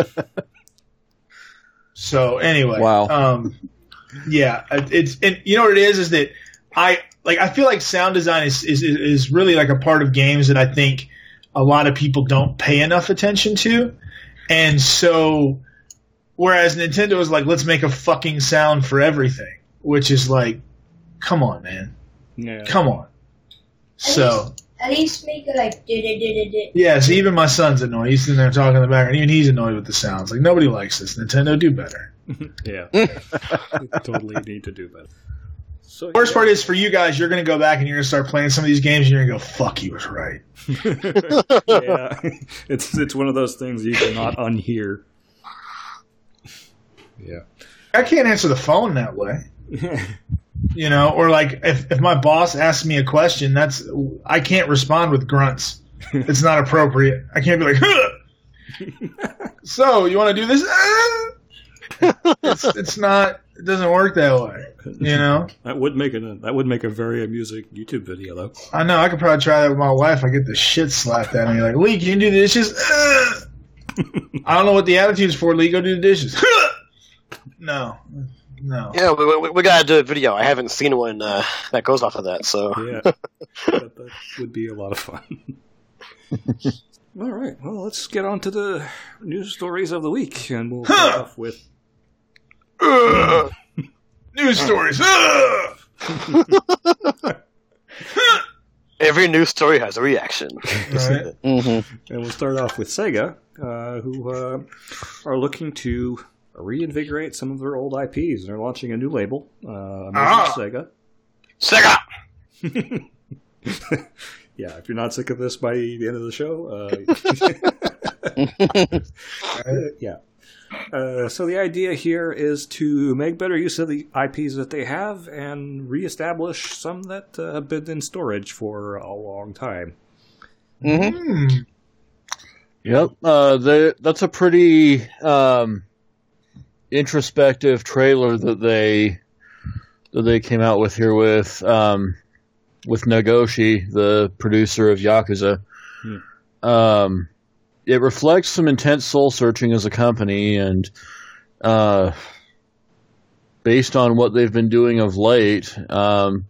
So anyway, wow. Um, yeah, it's and you know what it is is that I like I feel like sound design is, is is really like a part of games that I think a lot of people don't pay enough attention to, and so whereas Nintendo is like, let's make a fucking sound for everything, which is like, come on, man, Yeah. come on. So. At least make it like did it did it did. Yeah, so even my son's annoyed. He's sitting there talking in the background. Even he's annoyed with the sounds. Like, nobody likes this. Nintendo, do better. Yeah. We totally need to do better. So, The worst yeah. part is for you guys, you're going to go back and you're going to start playing some of these games and you're going to go, fuck, he was right. Yeah. It's, it's one of those things you cannot unhear. Yeah. I can't answer the phone that way. You know, or like if, if my boss asks me a question, that's I can't respond with grunts. It's not appropriate. I can't be like, huh! So you want to do this? It's, it's not. It doesn't work that way. You know. That would make a that would make a very amusing YouTube video, though. I know. I could probably try that with my wife. I get the shit slapped out of me. Like, Lee, can you do the dishes? I don't know what the attitude is for. Lee, go do the dishes. No. No. Yeah, we, we, we gotta do a video. I haven't seen one uh, that goes off of that, so. Yeah, that, that would be a lot of fun. All right, well, let's get on to the news stories of the week, and we'll start Huh. off with. Uh, news stories. Uh. Every Every news story has a reaction. Right. Mm-hmm. And we'll start off with Sega, uh, who uh, are looking to reinvigorate some of their old I Ps. They're launching a new label, uh, Amazing Ah. Sega. Sega! Yeah, if you're not sick of this by the end of the show, uh, yeah. Uh, so the idea here is to make better use of the I Ps that they have and reestablish some that uh, have been in storage for a long time. Mm-hmm. Hmm. Yep. Uh, they, that's a pretty um, introspective trailer that they that they came out with here with um, with Nagoshi, the producer of Yakuza. Hmm. Um, it reflects some intense soul searching as a company, and uh, based on what they've been doing of late, um,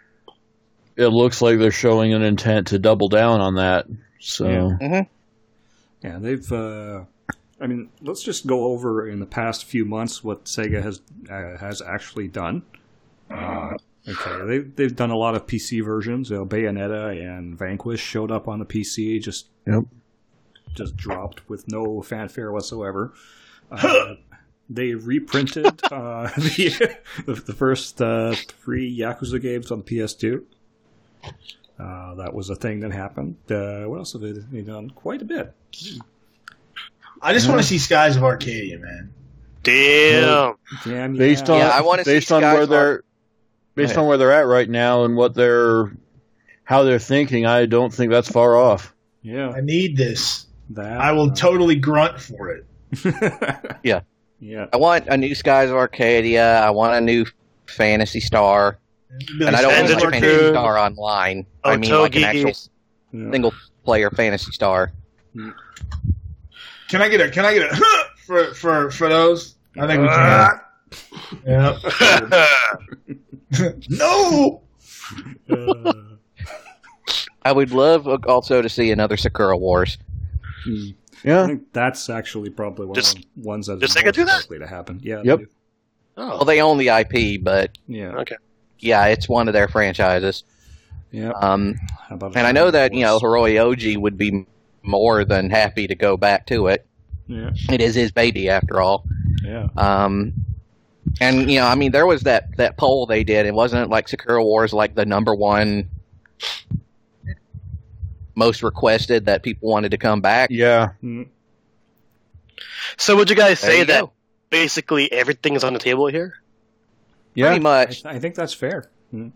it looks like they're showing an intent to double down on that. So. Yeah. Mm-hmm. Yeah, they've. Uh, I mean, let's just go over in the past few months what Sega has uh, has actually done. Uh, okay, they've they've done a lot of P C versions. You know, Bayonetta and Vanquish showed up on the P C, just Yep. just dropped with no fanfare whatsoever. Uh, they reprinted uh, the the first uh, three Yakuza games on the P S two. Uh, that was a thing that happened. Uh, what else have they, they done? Quite a bit. I just want to see Skies of Arcadia, man. Damn. Damn, yeah. Based on Yeah, I wanna see based on Skies where of they're based ahead. on where they're at right now and what they're how they're thinking, I don't think that's far off. Yeah, I need this. that. I will totally grunt for it. Yeah. Yeah. I want a new Skies of Arcadia. I want a new Fantasy Star. And I don't Skies mean of like Fantasy Arcadia. Star online. I mean like an Otogi. actual Yeah. single player Fantasy Star. Can I get a? Can I get a for for for those? I think we can. Yeah. No. Uh, I would love also to see another Sakura Wars. hmm. I Yeah. think that's actually probably one Just- of the ones that's does Sega most do that? likely to happen. Yeah. Yep. they do. Well, Oh, they own the I P, but Yeah. okay. yeah, it's one of their franchises. Yeah. Um, How about and I know that, you know, Hiroi Oji would be more than happy to go back to it. Yeah. It is his baby, after all. Yeah. Um, and, you know, I mean, there was that, that poll they did. It wasn't like Sakura Wars like the number one most requested that people wanted to come back. Yeah. Mm. So would you guys There say you that go. basically everything is on the table here? Yeah. Pretty I, much. I think that's fair. Mm.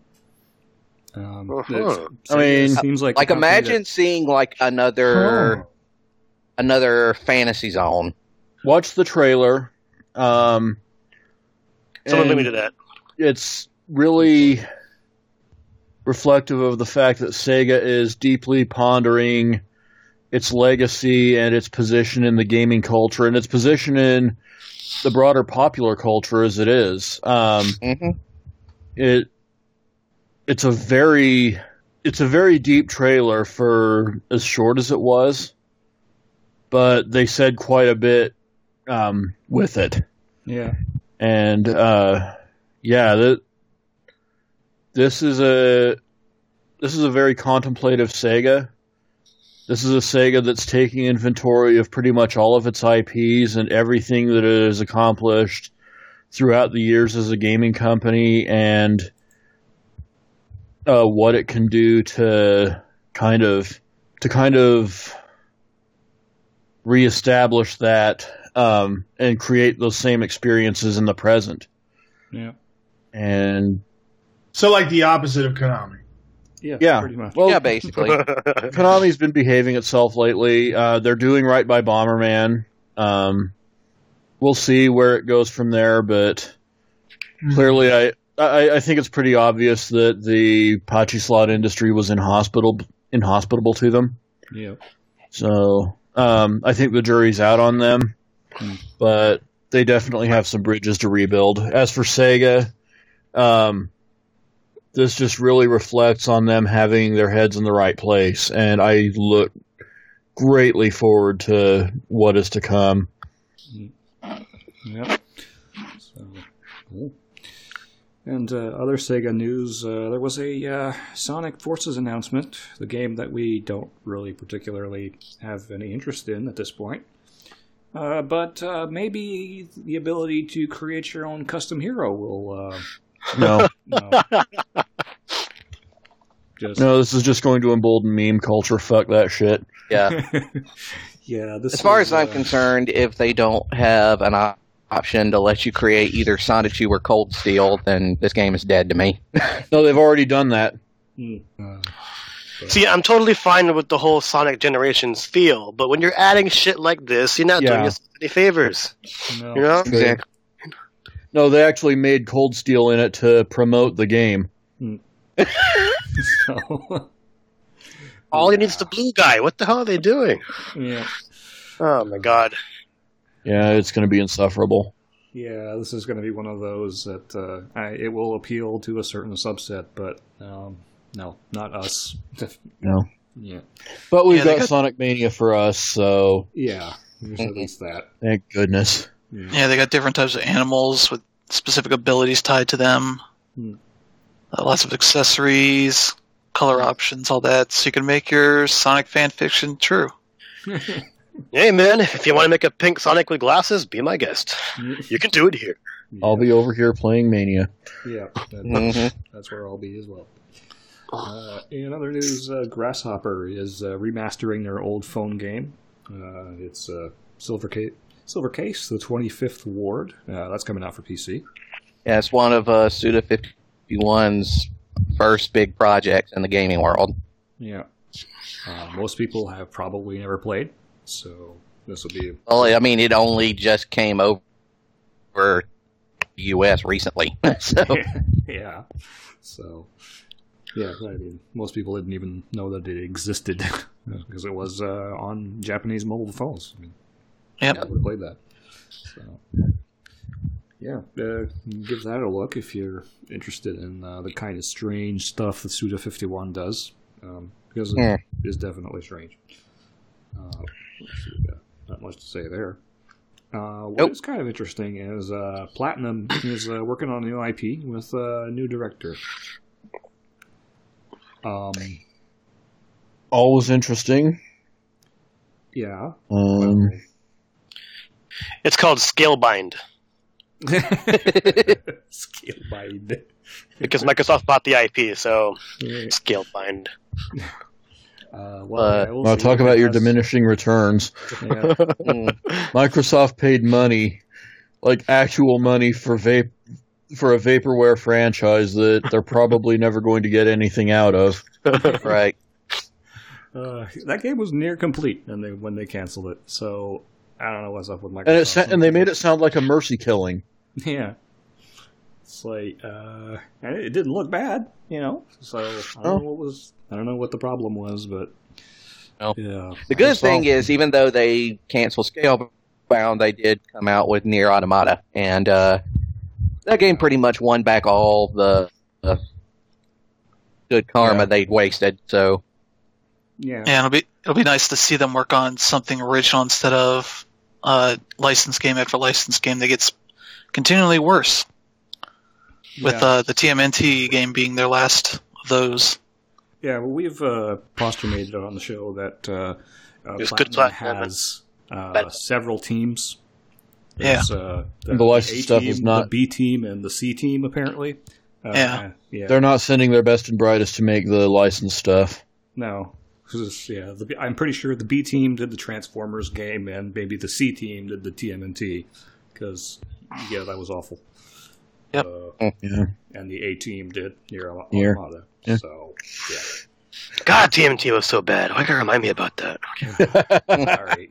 Um, Uh-huh. it's- I mean- it seems like a Like, company imagine seeing like another Oh. another Fantasy Zone. Watch the trailer. Um Someone and let me do that. it's really reflective of the fact that Sega is deeply pondering its legacy and its position in the gaming culture and its position in the broader popular culture as it is. Um, Mm-hmm. it it's a very it's a very deep trailer for as short as it was, but they said quite a bit um, with it. Yeah. And uh, yeah, th- this is a this is a very contemplative Sega. This is a Sega that's taking inventory of pretty much all of its I Ps and everything that it has accomplished throughout the years as a gaming company, and uh, what it can do to kind of to kind of reestablish that um, and create those same experiences in the present. Yeah. And So like the opposite of Konami. Yeah. yeah, Pretty much. well, Yeah, basically. Konami's been behaving itself lately. Uh, they're doing right by Bomberman. Um, we'll see where it goes from there, but clearly, I, I I think it's pretty obvious that the Pachi slot industry was inhospitable inhospitable to them. Yeah. So um, I think the jury's out on them, Hmm. but they definitely have some bridges to rebuild. As for Sega, um, this just really reflects on them having their heads in the right place, and I look greatly forward to what is to come. Yep. So, cool. And uh, other Sega news, uh, there was a uh, Sonic Forces announcement, the game that we don't really particularly have any interest in at this point. Uh, but uh, maybe the ability to create your own custom hero will... Uh, No. no. Just, No, this is just going to embolden meme culture. Fuck that shit. Yeah. yeah. This As far is, as I'm uh, concerned, if they don't have an op- option to let you create either Sonic two or Cold Steel, then this game is dead to me. No, they've already done that. mm, uh, See, I'm totally fine with the whole Sonic Generations feel, but when you're adding shit like this, you're not Yeah. doing yourself any favors. no. You know? Exactly. No, they actually made Cold Steel in it to promote the game. So, All he needs is the blue guy. What the hell are they doing? yeah. Oh my god. Yeah, it's going to be insufferable. Yeah, this is going to be one of those that uh, I, it will appeal to a certain subset, but um, no, not us. No. yeah, But we've Yeah, they got got- Sonic Mania for us, so yeah. There's at least that. thank goodness. Yeah. Yeah, they got different types of animals with specific abilities tied to them. Hmm. Uh, lots of accessories, color options, all that, so you can make your Sonic fan fiction true. Hey man, if you want to make a pink Sonic with glasses, be my guest. You can do it here. I'll be over here playing Mania. Yeah, that- Mhm. that's where I'll be as well. Uh, in other news, uh, Grasshopper is uh, remastering their old phone game. Uh, it's uh, Silver, Ca- Silver Case, the twenty-fifth Ward. Uh, that's coming out for P C. Yeah, it's one of uh, Suda fifty-one's first big projects in the gaming world. Yeah. Uh, most people have probably never played, so this will be... Well, I mean, it only just came over to the U S recently. so, yeah. So, yeah, I mean, most people didn't even know that it existed because it was uh, on Japanese mobile phones. I mean, Yep. I never played that. So, yeah, uh, give that a look if you're interested in uh, the kind of strange stuff that Suda fifty-one does, um, because it Yeah. is definitely strange. Uh, let's see, uh, not much to say there. Uh, what Nope. is kind of interesting is uh, Platinum is uh, working on a new I P with a new director. Um, Always interesting. yeah. Um, It's called Scalebind, Scalebind. because Microsoft bought the I P, so Yeah. Scalebind. Uh, well, Uh, I will well, see talk if about it your has- diminishing returns. Yeah. mm, Microsoft paid money, like actual money, for vape for a vaporware franchise that they're probably never going to get anything out of. right. Uh, that game was near complete, and they when they canceled it. So I don't know what's up with Microsoft. And it sa- and they made it sound like a mercy killing. Yeah. It's like uh, and it didn't look bad, you know. So I don't Oh. know what was. I don't know what the problem was, but No. yeah. The good Microsoft- thing is, even though they canceled Scalebound, they did come out with Nier Automata, and uh, that game pretty much won back all the uh, good karma Yeah. they'd wasted. So, Yeah. Yeah, it'll be it'll be nice to see them work on something original instead of uh, licensed game after licensed game that gets continually worse. With Yeah. uh, the T M N T game being their last of those. Yeah, well, we've uh, postulated on the show that uh, uh, It's good Platinum Platinum. has uh, But- several teams. Yeah. There's, uh, the, The licensed A stuff team, is not- the B team and the C team apparently. Uh, Yeah. yeah. They're not sending their best and brightest to make the licensed stuff. No, 'Cause, yeah. The, I'm pretty sure the B team did the Transformers game, and maybe the C team did the T M N T. Because yeah, that was awful. Yep. Uh, Yeah. and the A team did Nier Nier. Automata. Yeah. So yeah. God, T M T was so bad. Why gotta remind me about that? All right.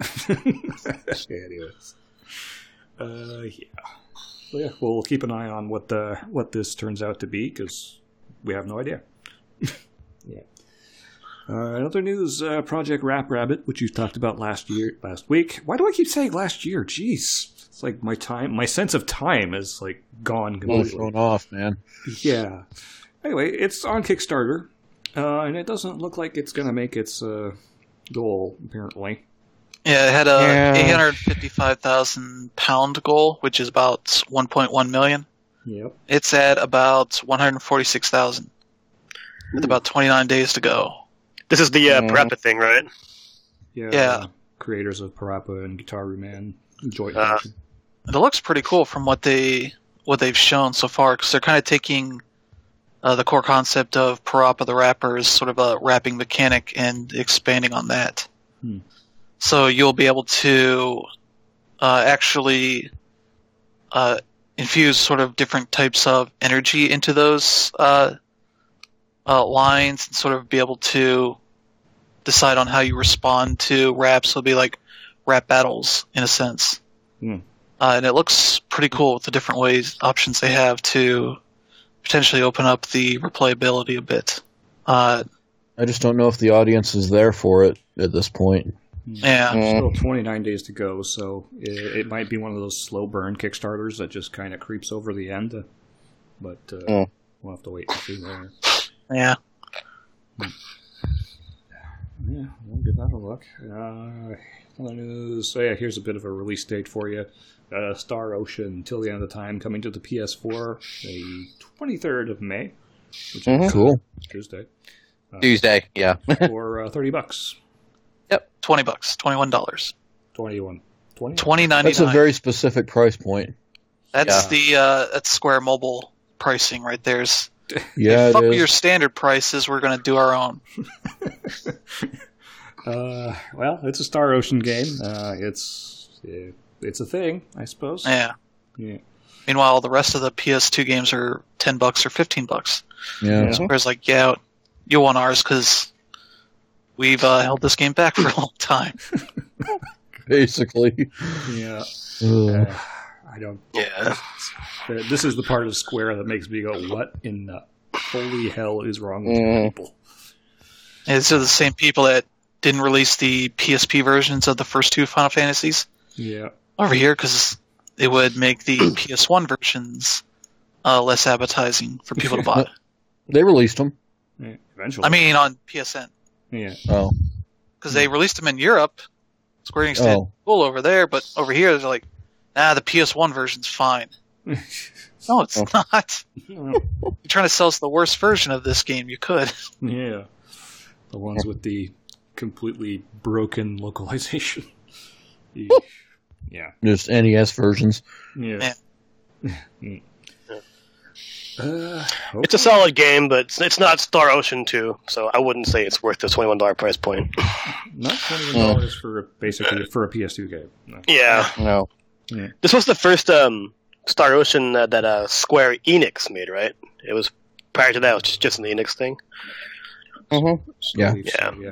Anyways, uh, yeah. Well, yeah, we'll keep an eye on what the what this turns out to be because we have no idea. yeah. Uh, in other news, uh, Project Rap Rabbit, which you talked about last year, last week. Why do I keep saying last year? Jeez, it's like my time, my sense of time is like gone All completely. thrown off, man. Yeah. Anyway, it's on Kickstarter, uh, and it doesn't look like it's going to make its uh, goal, apparently. Yeah, it had a Yeah. eight hundred fifty-five thousand pound goal, which is about one point one million. Yep. It's at about one hundred forty-six thousand, with about twenty-nine days to go. This is the uh, Mm. Parappa thing, right? Yeah. Yeah. uh, creators of Parappa and Guitar Man joint Uh. venture. And it looks pretty cool from what they what they've shown so far, because they're kind of taking uh, the core concept of Parappa the Rapper as sort of a rapping mechanic and expanding on that. Hmm. So you'll be able to uh, actually uh, infuse sort of different types of energy into those uh, uh, lines and sort of be able to decide on how you respond to raps. It'll be like rap battles in a sense. Hmm. Uh, and it looks pretty cool with the different ways, options they have to potentially open up the replayability a bit. Uh, I just don't know if the audience is there for it at this point. yeah. Still twenty-nine days to go, so it, it might be one of those slow burn Kickstarters that just kind of creeps over the end. uh, But uh, Mm. we'll have to wait and see there. Yeah. Yeah, we'll give that a look. Uh, other news. So yeah, here's a bit of a release date for you. Uh, Star Ocean, Till the End of Time, coming to the P S four the twenty-third of May, which Mhm. is Cool. Tuesday, uh, Tuesday, yeah. for uh, thirty bucks. Yep. Twenty bucks. Twenty-one dollars. twenty-one. twenty? Twenty ninety That's a nine. very specific price point. That's Yeah. the uh, that's Square Mobile pricing right there. Is Yeah, fuck it with your is. standard prices. We're gonna do our own. Uh, well, it's a Star Ocean game. Uh, it's it, it's a thing, I suppose. Yeah. Yeah. Meanwhile, the rest of the P S two games are ten bucks or fifteen bucks. Yeah. Square's like, yeah, you want ours because we've uh, held this game back for a long time. Basically. Yeah. Ugh. Uh, I don't. Yeah. Uh, This is the part of Square that makes me go, "What in the holy hell is wrong with you Mm. people?" And these are the same people that didn't release the P S P versions of the first two Final Fantasies Yeah. over here because it would make the P S one versions uh, less appetizing for people to buy. They released them. Yeah, eventually. I mean, on P S N. yeah. Oh. Because they released them in Europe. Square Enix did Oh. cool over there, but over here they're like, nah, the P S one version's fine. No, it's not. You're trying to sell us the worst version of this game you could. Yeah. The ones with the completely broken localization. Yeesh. Yeah. Just N E S versions. Yeah. Mm. Uh, It's a solid game, but it's, it's not Star Ocean two, so I wouldn't say it's worth the twenty-one dollars price point. not twenty-one dollars for a, basically for a P S two game. No. Yeah. No. This was the first um, Star Ocean uh, that uh, Square Enix made, right? It was prior to that, it was just, just an Enix thing. Mm-hmm. Yeah. believe so, yeah.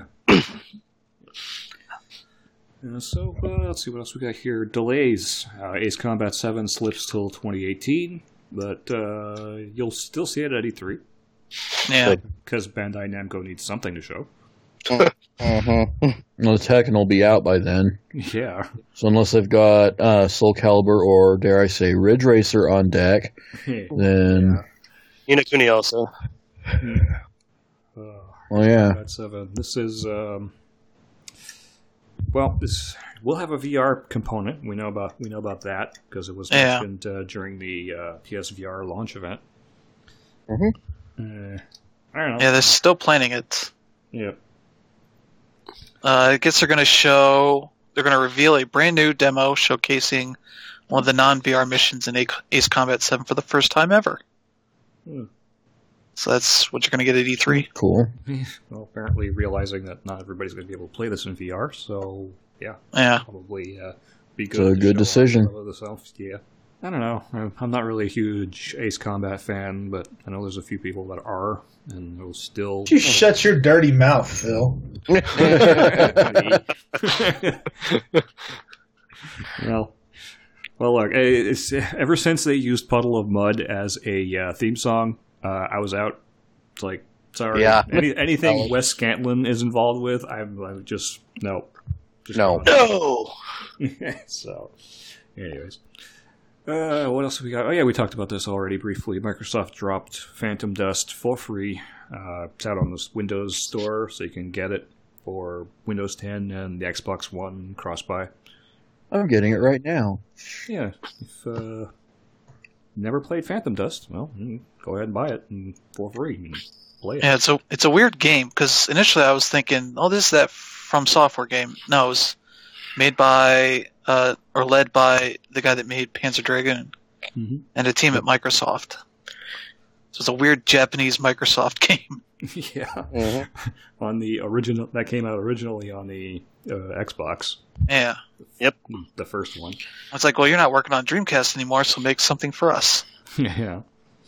Uh, so uh, let's see what else we got here. Delays. Uh, Ace Combat seven slips till twenty eighteen, but uh, you'll still see it at E three Yeah. because Bandai Namco needs something to show. Mm-hmm. Well, the Tekken will be out by then. Yeah. So unless they've got uh, Soul Calibur or, dare I say, Ridge Racer on deck, then... Unixuni also. Uh, Oh, yeah. Combat seven. This is um, well, this we'll have a V R component. We know about we know about that because it was Yeah. mentioned uh, during the uh, P S V R launch event. Mhm. Uh, I don't know. Yeah, they're still planning it. Yeah. Uh, I guess they're going to show, they're going to reveal a brand new demo showcasing one of the non-V R missions in A- Ace Combat seven for the first time ever. Hmm. So that's what you're going to get at E three. Cool. Well, apparently realizing that not everybody's going to be able to play this in V R, so yeah, Yeah. probably uh, be good. So a to good show decision. off the self. Yeah. I don't know. I'm- I'm not really a huge Ace Combat fan, but I know there's a few people that are, and they'll still. You shut your dirty mouth, Phil. well, well, look. It's, ever since they used "Puddle of Mud" as a uh, theme song, uh, I was out. It's like, sorry. Yeah. Any, anything Wes Scantlin is involved with, I'm, I'm just no. Just No. gone. No! So, anyways. Uh, what else have we got? Oh, yeah, we talked about this already briefly. Microsoft dropped Phantom Dust for free. Uh, it's out on the Windows Store, so you can get it for Windows ten and the Xbox One cross-buy. I'm getting it right now. Yeah, if uh, never played Phantom Dust, well, mm, go ahead and buy it and for free and play it. Yeah, it's a it's a weird game because initially I was thinking, oh, this is that From Software game. No, it was made by uh, or led by the guy that made Panzer Dragoon Mm-hmm. and a team at Microsoft. So it's a weird Japanese Microsoft game. Yeah, Mhm. on the original that came out originally on the uh, Xbox, Yeah, the first one. I was like, well, you're not working on Dreamcast anymore, so make something for us. Yeah.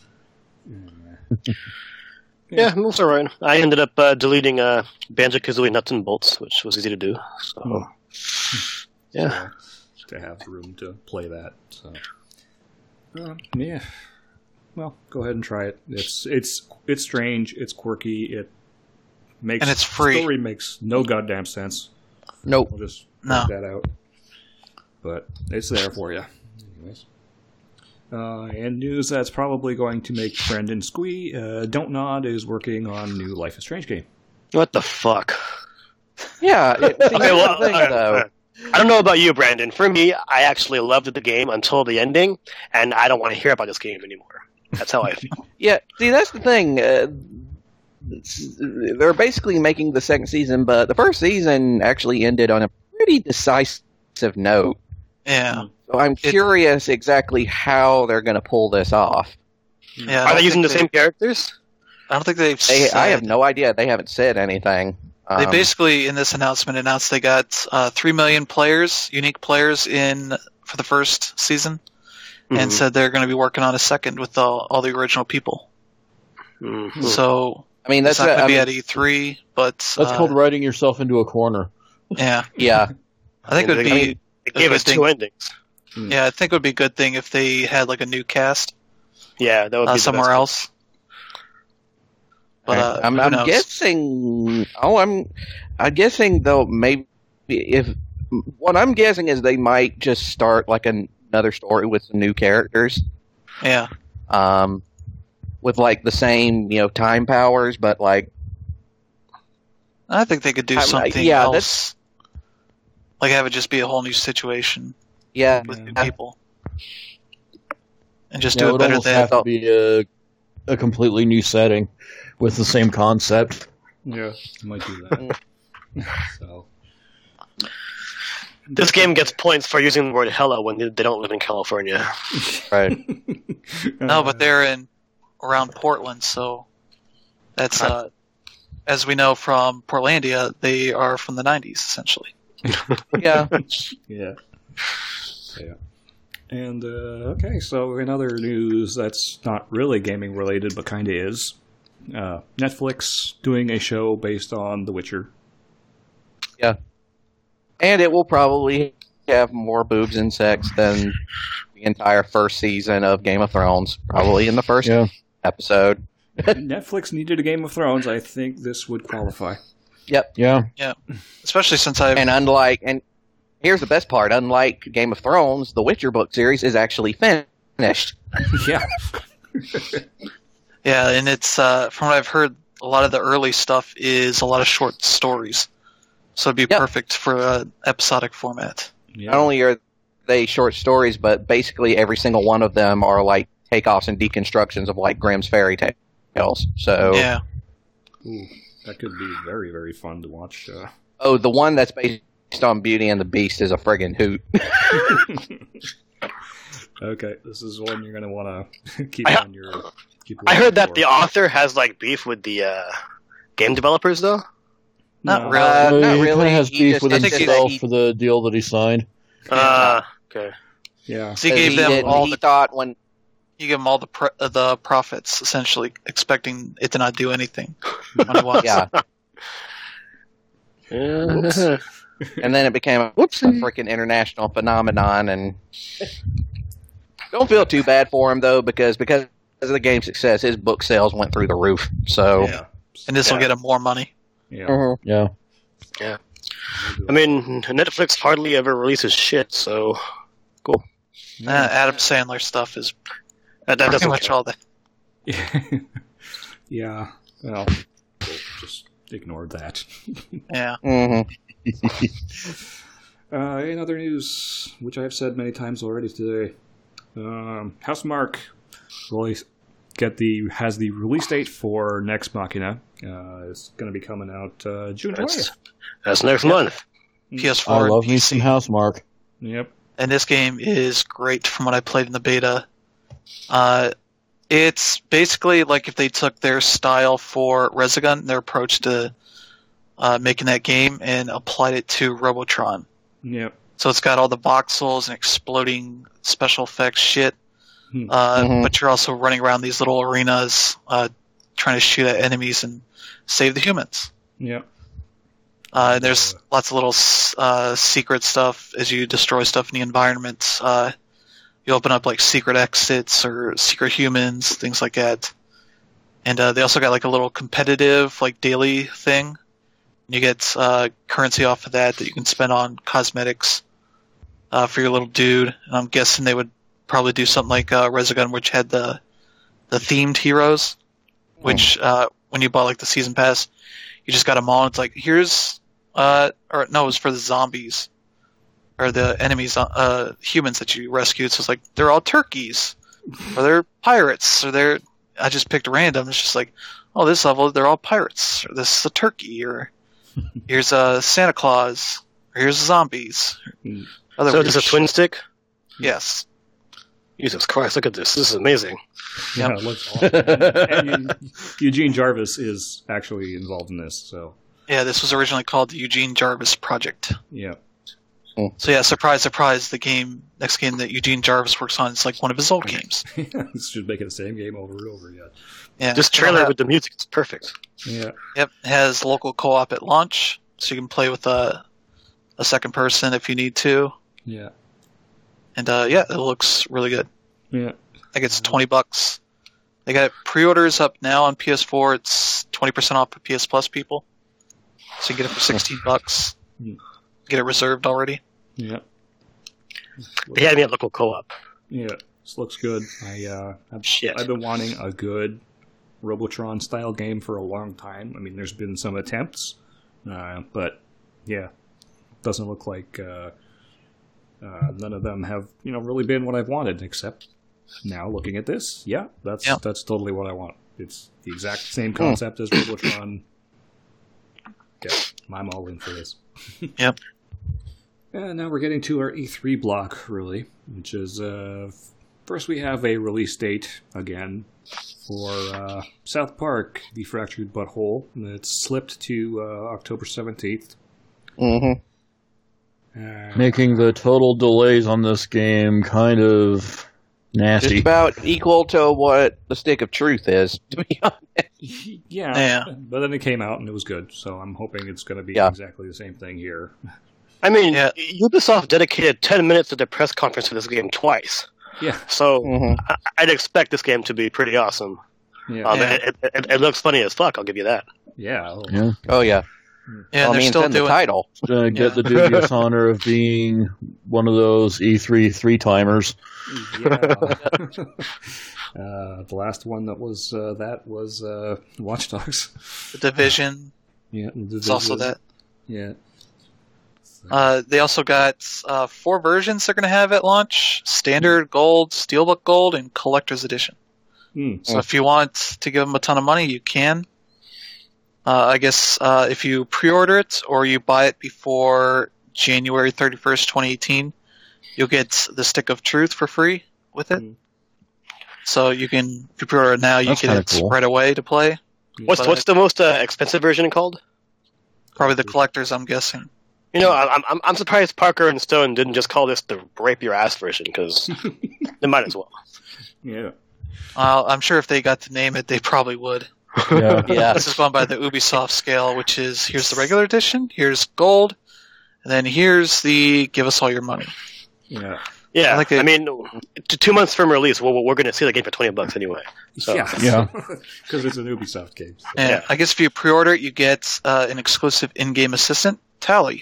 Yeah, that's all right. I ended up uh, deleting uh, Banjo-Kazooie Nuts and Bolts, which was easy to do. So, Oh. yeah. So, to have room to play that. So, uh, yeah. Well, go ahead and try it. It's it's it's strange. It's quirky. It makes And it's free. The story makes no goddamn sense. Nope. I'll just No. point that out. But it's there for you. Anyways. Uh, and news that's probably going to make Brendan squee. Uh, Don't Nod is working on new Life is Strange game. What the fuck? Yeah. It, see, Okay, here's well, the thing, all right, though. all right. I don't know about you, Brandon. For me, I actually loved the game until the ending, and I don't want to hear about this game anymore. That's how I feel. Yeah, see, that's the thing. Uh, it's- they're basically making the second season, but the first season actually ended on a pretty decisive note. Yeah, So I'm It- curious exactly how they're going to pull this off. yeah. I Are don't they using the think same characters? I don't think they've. They, said, I have no idea. They haven't said anything. They Um, basically in this announcement announced they got uh, three million players, unique players in for the first season, and Mhm. said they're going to be working on a second with all, all the original people. Mhm. So I mean, it's that's not going a- to be I at mean, E three, but That's uh, called writing yourself into a corner. yeah. yeah. I think it would I mean, be It gave a us good two thing. endings. Yeah, I think it would be a good thing if they had like a new cast Yeah, that would be uh, the somewhere best. else. But uh, I'm, who I'm knows? guessing. Oh, I'm. I'm guessing though. Maybe if what I'm guessing is they might just start like an, another story with some new characters, Yeah, um, with like the same you know time powers, but like I think they could do I'm- something yeah, else. that's- Like have it just be a whole new situation yeah, with new Yeah. people, and just Yeah, do it it would better almost than have to be a, a completely new setting with the same concept. Yeah, you might do that. So, This game gets points for using the word hella when they they don't live in California. right. No, but they're in around Portland, so that's uh, as we know from Portlandia, they are from the nineties essentially. Yeah, yeah, yeah. And uh, okay, so in other news that's not really gaming related, but kind of is. Uh, Netflix doing a show based on The Witcher. and it will probably have more boobs and sex than the entire first season of Game of Thrones, probably in the first Yeah. episode. Netflix needed a Game of Thrones. I think this would qualify. Yep. Yeah. Especially since I And unlike, and here's the best part: unlike Game of Thrones, the Witcher book series is actually finished. Yeah. yeah, and it's uh, from what I've heard, a lot of the early stuff is a lot of short stories, so it'd be Yep. perfect for an episodic format. Yeah. Not only are they short stories, but basically every single one of them are like takeoffs and deconstructions of like Grimm's fairy tales. So, Yeah, Ooh, that could be very, very fun to watch. Uh, oh, the one that's based on Beauty and the Beast is a friggin' hoot. okay, this is one you're going to want to keep I- on your. Keep I heard that for. the author has like beef with the uh, game developers, though. not No. really. Uh, So not he really. kind of has He beef just- with I think he- himself he- for the deal that he signed. Ah, okay. Yeah. So he gave he them did- all he the thought when you give them all the pro- uh, the profits, essentially expecting it to not do anything money wise. yeah, Yeah. and then it became a, whoops, a freaking international phenomenon. And don't feel too bad for him though, because because of the game's success, his book sales went through the roof. So, Yeah. and this will Yeah. get him more money. Yeah. Mhm. Yeah. I mean, Netflix hardly ever releases shit, so Uh, Adam Sandler stuff is that, that pretty doesn't much count. all that. Yeah. yeah. Well, we'll just ignore that. Yeah, hmm Uh, in other news, which I've said many times already today, um, Housemark release, get the has the release date for Next Machina. Uh, it's going to be coming out uh, June twentieth. That's, that's next month. P S I four and love me P some C. Housemark. Yep. And this game is great from what I played in the beta. Uh, it's basically like if they took their style for Resogun, their approach to uh, making that game, and applied it to Robotron. Yep. So it's got all the voxels and exploding special effects shit. Hmm. Uh, Mhm. But you're also running around these little arenas uh, trying to shoot at enemies and save the humans. Yep. Uh, and there's lots of little uh, secret stuff as you destroy stuff in the environment. Uh, you open up like secret exits or secret humans, things like that. And uh, they also got like a little competitive, like daily thing. You get uh, currency off of that that you can spend on cosmetics uh, for your little dude. And I'm guessing they would probably do something like uh, Resogun, which had the the themed heroes, which uh, when you bought like the season pass, you just got them all. And it's like here's uh, or no, it was for the zombies or the enemies, uh, humans that you rescued. So it's like they're all turkeys, or they're pirates, or they're. I just picked random. It's just like, oh, this level they're all pirates, or this is a turkey, or here's a Santa Claus, or here's zombies. Mm. Other So weird just a shit. twin stick? Yes. Jesus Christ, look at this. This is amazing. Yeah, it looks awesome. and, and Eugene Jarvis is actually involved in this, so Yeah, this was originally called the Eugene Jarvis Project. yeah. So yeah, surprise, surprise, the game, next game that Eugene Jarvis works on is like one of his old games. This should make it the same game over and over again. Yeah. This trailer with the music is perfect. Yeah. Yep, it has local co-op at launch, so you can play with a, a second person if you need to. Yeah. And uh, yeah, it looks really good. Yeah. I think it's twenty bucks. They got pre-orders up now on P S four. It's twenty percent off for P S Plus people. So you get it for sixteen bucks. Get it reserved already. Yeah. They had me at local co-op. Yeah. This looks good. I uh I've, Shit. I've been wanting a good Robotron style game for a long time. I mean, there's been some attempts, uh, but yeah, doesn't look like uh, uh, none of them have you know really been what I've wanted. Except now, looking at this, yeah, that's Yeah. that's totally what I want. It's the exact same concept as Robotron. Yeah, I'm all in for this. Yep. And now we're getting to our E three block, really, which is uh, first we have a release date again for uh, South Park: The Fractured Butthole. It's slipped to uh, October seventeenth. Mm-hmm. Uh, Making the total delays on this game kind of Just nasty. about equal to what the Stick of Truth is, to be honest. yeah, Yeah. but then it came out and it was good, so I'm hoping it's going to be Yeah. exactly the same thing here. I mean, Yeah. Ubisoft dedicated ten minutes to the press conference for this game twice. Yeah, So Mhm. I- I'd expect this game to be pretty awesome. yeah, Um, Yeah. it, it, it looks funny as fuck, I'll give you that. yeah. oh, Yeah. Oh, yeah. Yeah, Well, I they're mean, still it's in the doing. title. Gonna get Yeah. the dubious honor of being one of those E three three timers. Yeah. uh, the last one that was uh, that was uh, Watch Dogs. The Division. Yeah, It's also that. Yeah. Uh, they also got uh, four versions they're going to have at launch: Standard, Gold, Steelbook Gold, and Collector's Edition. Hmm. So if you want to give them a ton of money, you can. Uh, I guess uh, if you pre-order it or you buy it before January thirty-first, twenty eighteen, you'll get the Stick of Truth for free with it. Mm. So you can, if you pre-order it now, you That's get kinda it cool. right away to play. What's But what's the most uh, expensive version called? Probably the Collector's, I'm guessing. You know, I- I'm I'm I'm surprised Parker and Stone didn't just call this the rape your ass version because they might as well. Yeah. Uh, I'm sure if they got to name it, they probably would. Yeah. Yeah. This is going by the Ubisoft scale, which is here's the regular edition, here's gold, and then here's the give us all your money. Yeah. Yeah, I I, like it. mean, t- two months from release, well, we're going to see the game for twenty bucks anyway. So. Yeah. Yeah. Because it's an Ubisoft game. so- And Yeah. I guess if you pre-order it, you get uh, an exclusive in-game assistant, Tally.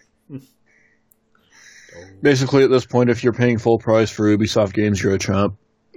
Basically, at this point, if you're paying full price for Ubisoft games, you're a chump.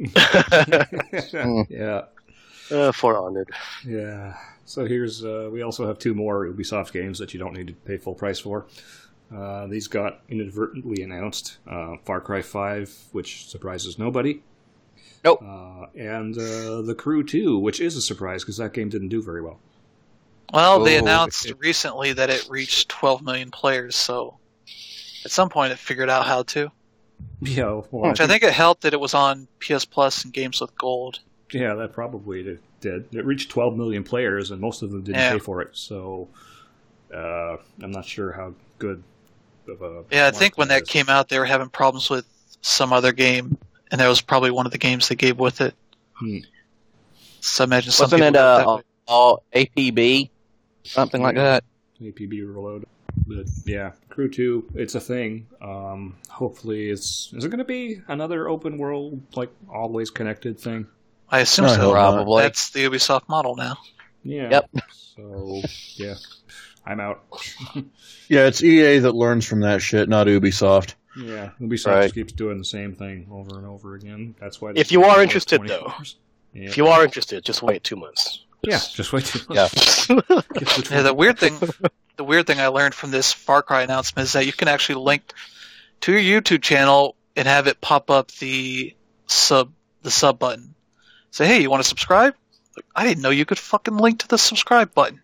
yeah. uh, for honored. Yeah. So here's uh, we also have two more Ubisoft games that you don't need to pay full price for. Uh, these got inadvertently announced. Uh, Far Cry five, which surprises nobody. Nope. Uh, and uh, The Crew two, which is a surprise because that game didn't do very well. Well, they Oh, announced it- recently that it reached twelve million players, so at some point it figured out how to. Yeah, well, Which I think it helped that it was on P S Plus and Games with Gold. yeah, that probably did- did. It reached twelve million players, and most of them didn't Yeah. pay for it. So uh, I'm not sure how good of a. Yeah, I think when that is. came out, they were having problems with some other game, and that was probably one of the games they gave with it. Hmm. So I imagine some Wasn't people it got that uh, way. all A P B? Something like that? A P B reload. But yeah, Crew two, it's a thing. Um, hopefully, it's is it going to be another open world, like always connected thing? I assume I so. hope not. Probably. That's the Ubisoft model now. Yeah. Yep. So yeah, I'm out. Yeah, it's E A that learns from that shit, not Ubisoft. Yeah, Ubisoft Right. just keeps doing the same thing over and over again. That's why. they If you are spend interested, twenty though. hours. Yeah. If you are interested, just wait two months. yeah, just wait. Till Yeah. Yeah, the weird thing, the weird thing I learned from this Far Cry announcement is that you can actually link to your YouTube channel and have it pop up the sub, the sub button. Say, hey, you want to subscribe? Like, I didn't know you could fucking link to the subscribe button.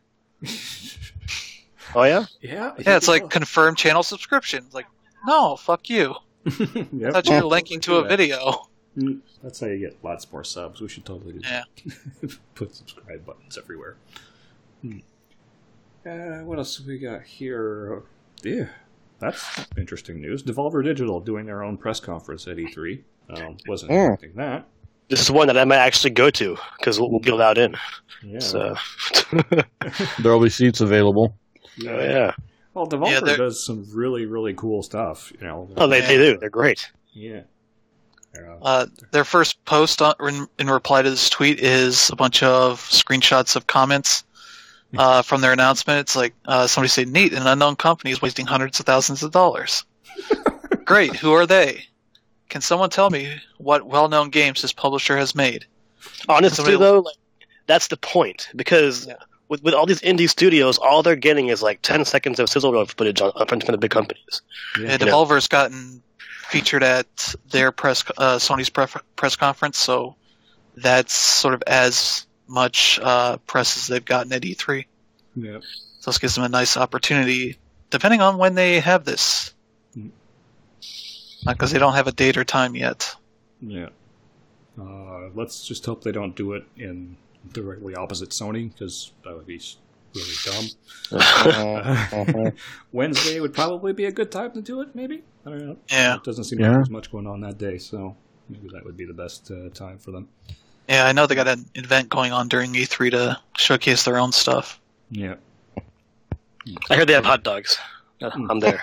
Oh yeah. Yeah, Yeah, it's like confirm channel subscription. Like, no, fuck you. Yep. I thought you were linking to a video. Mm, That's how you get lots more subs. We should totally do Yeah. that. Put subscribe buttons everywhere. Hmm. Uh, what else have we got here? Yeah, that's interesting news. Devolver Digital doing their own press conference at E three. Um, wasn't Mm. expecting that. This is one that I might actually go to because we'll, we'll be allowed in. Yeah. So, There'll be seats available. oh yeah. Well, Devolver Yeah, they're- does some really, really cool stuff. You know. Oh, they, they do. They're great. Yeah. Uh, Uh, their first post on, in, in reply to this tweet is a bunch of screenshots of comments uh, from their announcement. It's like uh, somebody said, "Neat, an unknown company is wasting hundreds of thousands of dollars." Great. Who are they? Can someone tell me what well-known games this publisher has made? Honestly, Somebody- though, like, that's the point because Yeah. with with all these indie studios, all they're getting is like ten seconds of sizzle reel footage on, on from the big companies. Yeah, Devolver's gotten featured at their press, uh, Sony's pref- press conference, so that's sort of as much uh, press as they've gotten at E three. yeah. So this gives them a nice opportunity, depending on when they have this. Mm. Because they don't have a date or time yet. Yeah. Uh, let's just hope they don't do it in directly opposite Sony, because that would be s- really dumb. Uh-huh. Wednesday would probably be a good time to do it, maybe? I don't know. Yeah. It doesn't seem Yeah. like there's much going on that day, so maybe that would be the best uh, time for them. Yeah, I know they got an event going on during E three to showcase their own stuff. Yeah. I heard they have hot dogs. I'm there.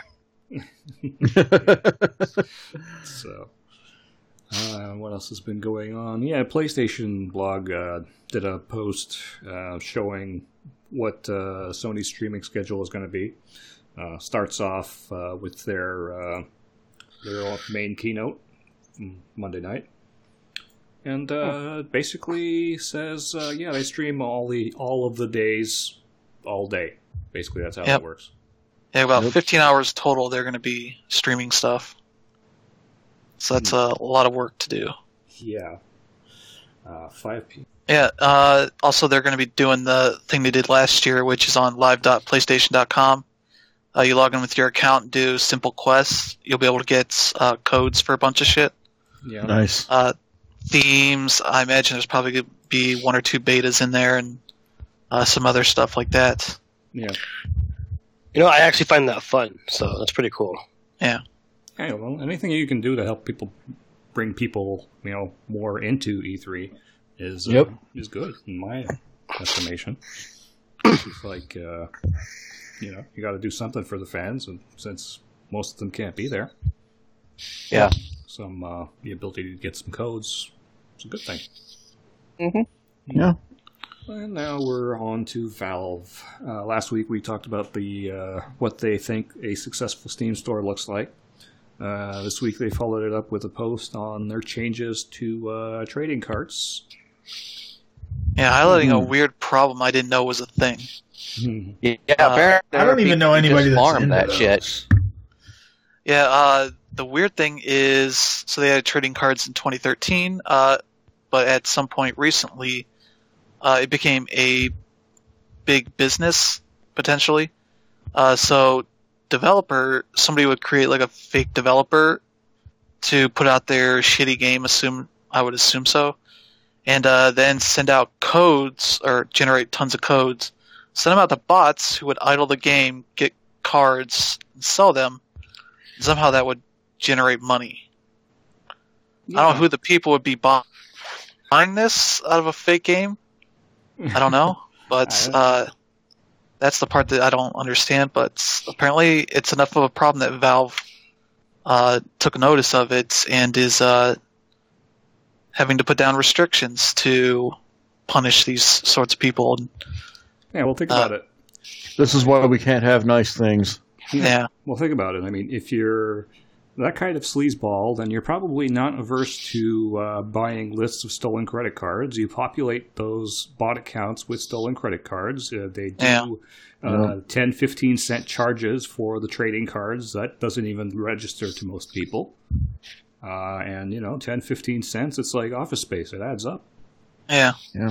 So, uh, what else has been going on? Yeah, PlayStation blog uh, did a post uh, showing what uh, Sony's streaming schedule is going to be. Uh, starts off uh, with their uh, their main keynote from Monday night, and uh, basically says, uh, yeah, they stream all the all of the days, all day. Basically, that's how Yep. it works. Yeah, about Yep. fifteen hours total they're going to be streaming stuff. So that's a lot of work to do. Yeah. Uh, five p.m. Yeah, uh, also they're going to be doing the thing they did last year, which is on live dot playstation dot com. Uh, you log in with your account and do simple quests. You'll be able to get uh, codes for a bunch of shit. Yeah. Nice. Uh, themes, I imagine there's probably going to be one or two betas in there and uh, some other stuff like that. Yeah. You know, I actually find that fun, so that's pretty cool. Hey, well, anything you can do to help people bring people, you know, more into E three is uh, Yep. is good in my estimation. It's like, uh, you know, you got to do something for the fans, and since most of them can't be there, Yeah. some uh, the ability to get some codes is a good thing. Mm-hmm. Yeah. And now we're on to Valve. Uh, last week we talked about the uh, what they think a successful Steam store looks like. Uh, this week they followed it up with a post on their changes to uh, trading carts. Yeah, highlighting a Hmm. weird problem I didn't know was a thing. Yeah, Uh, apparently I don't even know anybody just that's farm into that those. shit. Yeah, uh, the weird thing is, so they had trading cards in twenty thirteen. Uh, but at some point recently, uh, it became a big business, potentially. Uh, so developer, somebody would create like a fake developer to put out their shitty game, assume I would assume so, and uh, then send out codes or generate tons of codes, send them out to bots who would idle the game, get cards, and sell them. And somehow that would generate money. Yeah. I don't know who the people would be buying this out of a fake game. I don't know, but uh, that's the part that I don't understand. But apparently, it's enough of a problem that Valve uh, took notice of it and is uh, having to put down restrictions to punish these sorts of people. Yeah, well, think about uh, it. This is why we can't have nice things. Yeah. Well, think about it. I mean, if you're that kind of sleazeball, then you're probably not averse to uh, buying lists of stolen credit cards. You populate those bot accounts with stolen credit cards. Uh, they do yeah. uh, yeah. ten, fifteen cent charges for the trading cards. That doesn't even register to most people. Uh, and, you know, ten, fifteen cents, it's like Office Space. It adds up. Yeah. Yeah.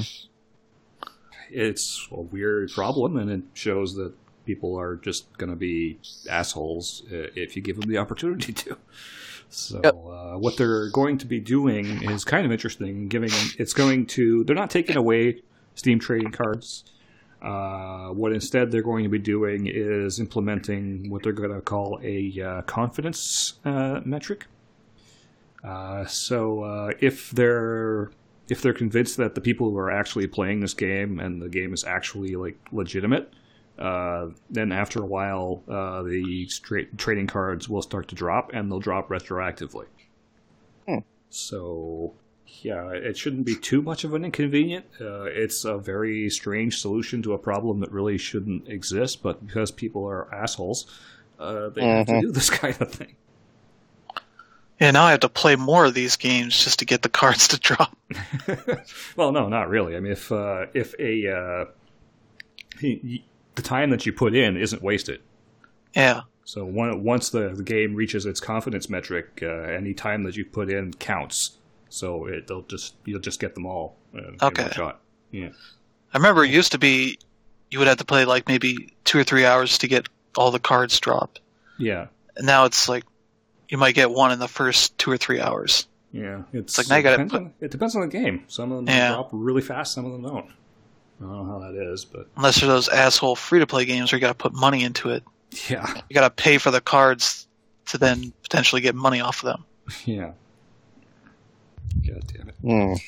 It's a weird problem, and it shows that people are just going to be assholes uh, if you give them the opportunity to. So yep. uh, what they're going to be doing is kind of interesting. Giving them, it's going to they're not taking away Steam trading cards. Uh, what instead they're going to be doing is implementing what they're going to call a uh, confidence uh, metric. Uh, so uh, if they're if they're convinced that the people who are actually playing this game and the game is actually like legitimate, Uh, then after a while, uh, the straight trading cards will start to drop, and they'll drop retroactively. Hmm. So, yeah, it shouldn't be too much of an inconvenient. Uh, it's a very strange solution to a problem that really shouldn't exist, but because people are assholes, uh, they mm-hmm. have to do this kind of thing. Yeah, now I have to play more of these games just to get the cards to drop. Well, no, not really. I mean, if uh, if a uh, he, the time that you put in isn't wasted. Yeah. So one, once the, the game reaches its confidence metric, uh, any time that you put in counts. So it, they'll just you'll just get them all uh, okay. in one shot. Yeah. I remember it used to be you would have to play like maybe two or three hours to get all the cards dropped. Yeah. And now it's like you might get one in the first two or three hours. Yeah. It's, it's like now you got to put. On, it depends on the game. Some of them yeah. drop really fast. Some of them don't. I don't know how that is, but unless they're those asshole free-to-play games where you got to put money into it. Yeah, you got to pay for the cards to then potentially get money off of them. Yeah. God damn it. Mm.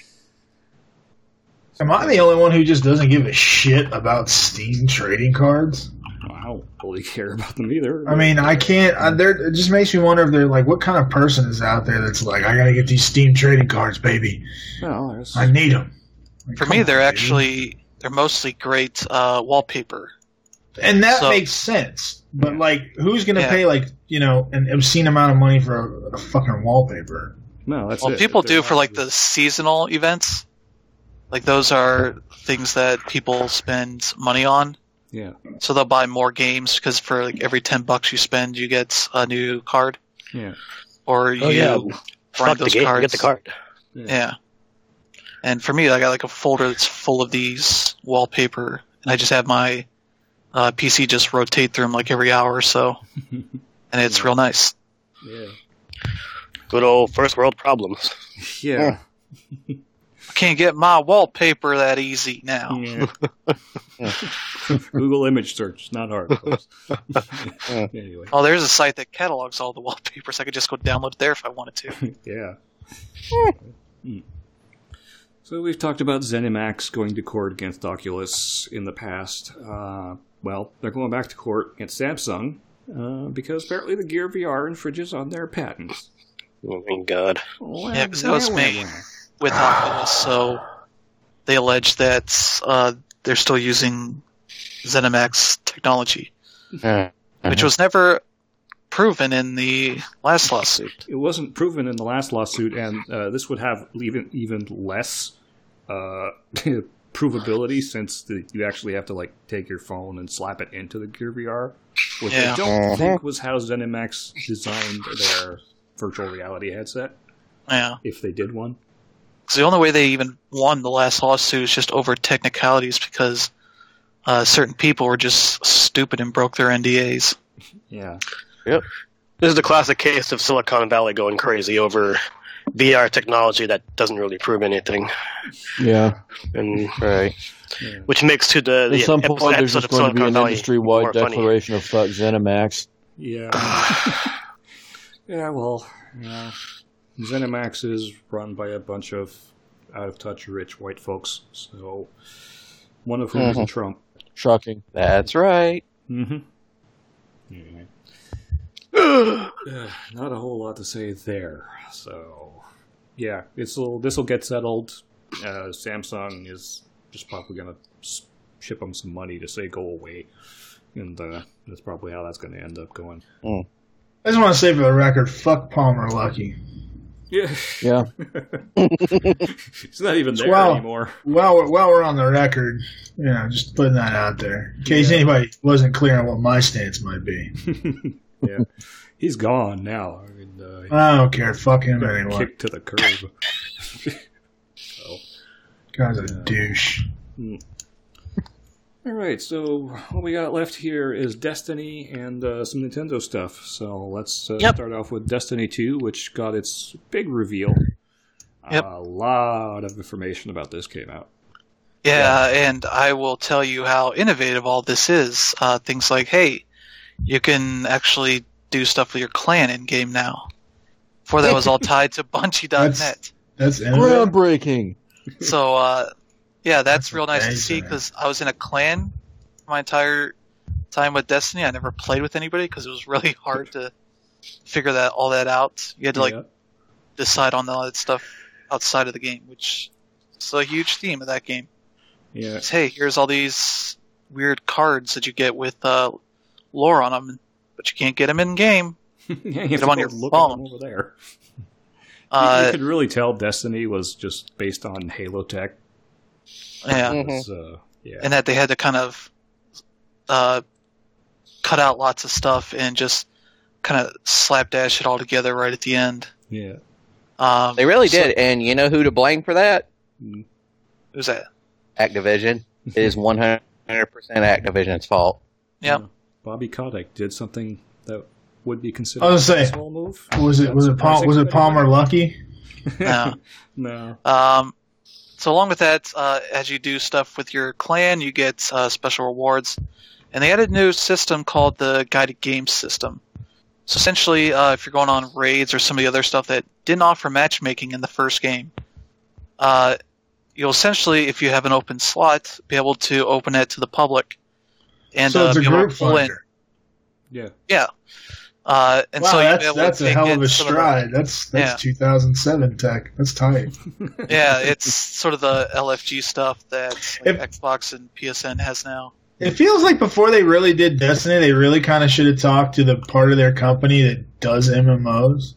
Am I the only one who just doesn't give a shit about Steam trading cards? Well, I don't really care about them either. I mean, I can't. I, it just makes me wonder if they're like, what kind of person is out there that's like, I gotta get these Steam trading cards, baby. Well, there's... I need them. Like, for me, they're on, actually. They're mostly great uh, wallpaper. And that so, makes sense. But, like, who's going to yeah. pay, like, you know, an obscene amount of money for a, a fucking wallpaper? No, that's well, it. people do for, like, the seasonal events. Like, those are things that people spend money on. Yeah. So they'll buy more games because for, like, every ten bucks you spend, you get a new card. Yeah. Or you oh, yeah. find those the game, cards. Get the card. Yeah. yeah. And for me, I got like a folder that's full of these wallpaper, and I just have my uh, P C just rotate through them like every hour or so, and it's yeah. real nice. Yeah. Good old first world problems. Yeah. I can't get my wallpaper that easy now. Yeah. Google image search, not hard. Of course. Anyway. Oh, there's a site that catalogs all the wallpapers. I could just go download it there if I wanted to. Yeah. mm. So we've talked about ZeniMax going to court against Oculus in the past. Uh, well, they're going back to court against Samsung uh, because apparently the Gear V R infringes on their patents. Oh my god. Well, yeah, because it was well, made well. with Oculus, so they allege that uh, they're still using ZeniMax technology, uh, which was never proven in the last lawsuit. It wasn't proven in the last lawsuit, and uh, this would have even even less uh, provability since the, you actually have to like take your phone and slap it into the Gear V R, which yeah. I don't Uh-huh. think was how ZeniMax designed their virtual reality headset. Yeah. If they did one. Because the only way they even won the last lawsuit is just over technicalities because uh, certain people were just stupid and broke their N D As. Yeah. Yep. This is the classic case of Silicon Valley going crazy over V R technology that doesn't really prove anything. Yeah. And Right. Yeah. which makes to the, At the some episode, point, there's episode just of going to be Silicon an Valley industry-wide more funny. declaration of fuck ZeniMax. Yeah. yeah, well, yeah. ZeniMax is run by a bunch of out-of-touch rich white folks, so one of whom is Mhm. a Trump. Shocking. That's right. Mm-hmm. Yeah. Uh, not a whole lot to say there. So, yeah, this will this will get settled. Uh, Samsung is just probably gonna s- ship them some money to say go away, and uh, that's probably how that's going to end up going. I just want to say for the record, fuck Palmer Lucky. Yeah, Yeah. it's not even there Well- anymore. While we're, while we're on the record, you know, just putting that out there in case Yeah. anybody wasn't clear on what my stance might be. Yeah, he's gone now. I mean, uh, I don't care. Fuck him got anyway. kicked to the curb. so. Guy's a Yeah. douche. All right, so what we got left here is Destiny and uh, some Nintendo stuff. So let's uh, Yep. start off with Destiny two, which got its big reveal. Yep. A lot of information about this came out. Yeah, and I will tell you how innovative all this is. Uh, things like, hey, you can actually do stuff with your clan in game now. Before that was all tied to Bungie dot net. That's innovative. Groundbreaking. So, uh, yeah, that's That's real nice to see amazing. because I was in a clan my entire time with Destiny. I never played with anybody because it was really hard to figure that all that out. You had to like Yeah. decide on all that stuff outside of the game, which is a huge theme of that game. Yeah. It's, hey, here's all these weird cards that you get with uh, lore on them, but you can't get them in game. yeah, you have them to on go your look at phone. them over there. You- Uh, you could really tell Destiny was just based on Halo tech. yeah, Mhm. It's, uh, yeah. and that they had to kind of uh, cut out lots of stuff and just kind of slapdash it all together right at the end. yeah. Um, They really so- did. And you know who to blame for that? Who's that? Activision. It is one hundred percent Activision's fault. Yep. Yeah. Bobby Kotick did something that would be considered I was gonna a say, small move. Was it was it Pal- was it Palmer Lucky? No. No. Um, so along with that, uh, as you do stuff with your clan, you get uh, special rewards. And they added a new system called the Guided Games system. So essentially, uh, if you're going on raids or some of the other stuff that didn't offer matchmaking in the first game, uh, you'll essentially, if you have an open slot, be able to open it to the public and So uh, it's a be able group to pull in. finder. Yeah. Yeah. Uh, and Wow, so you'll be that's able that's to a take hell of in a some of the- stride. That's that's Yeah. two thousand seven tech. That's tight. Yeah, it's sort of the L F G stuff that like, If- Xbox and P S N has now. It feels like before they really did Destiny, they really kind of should have talked to the part of their company that does M M Os.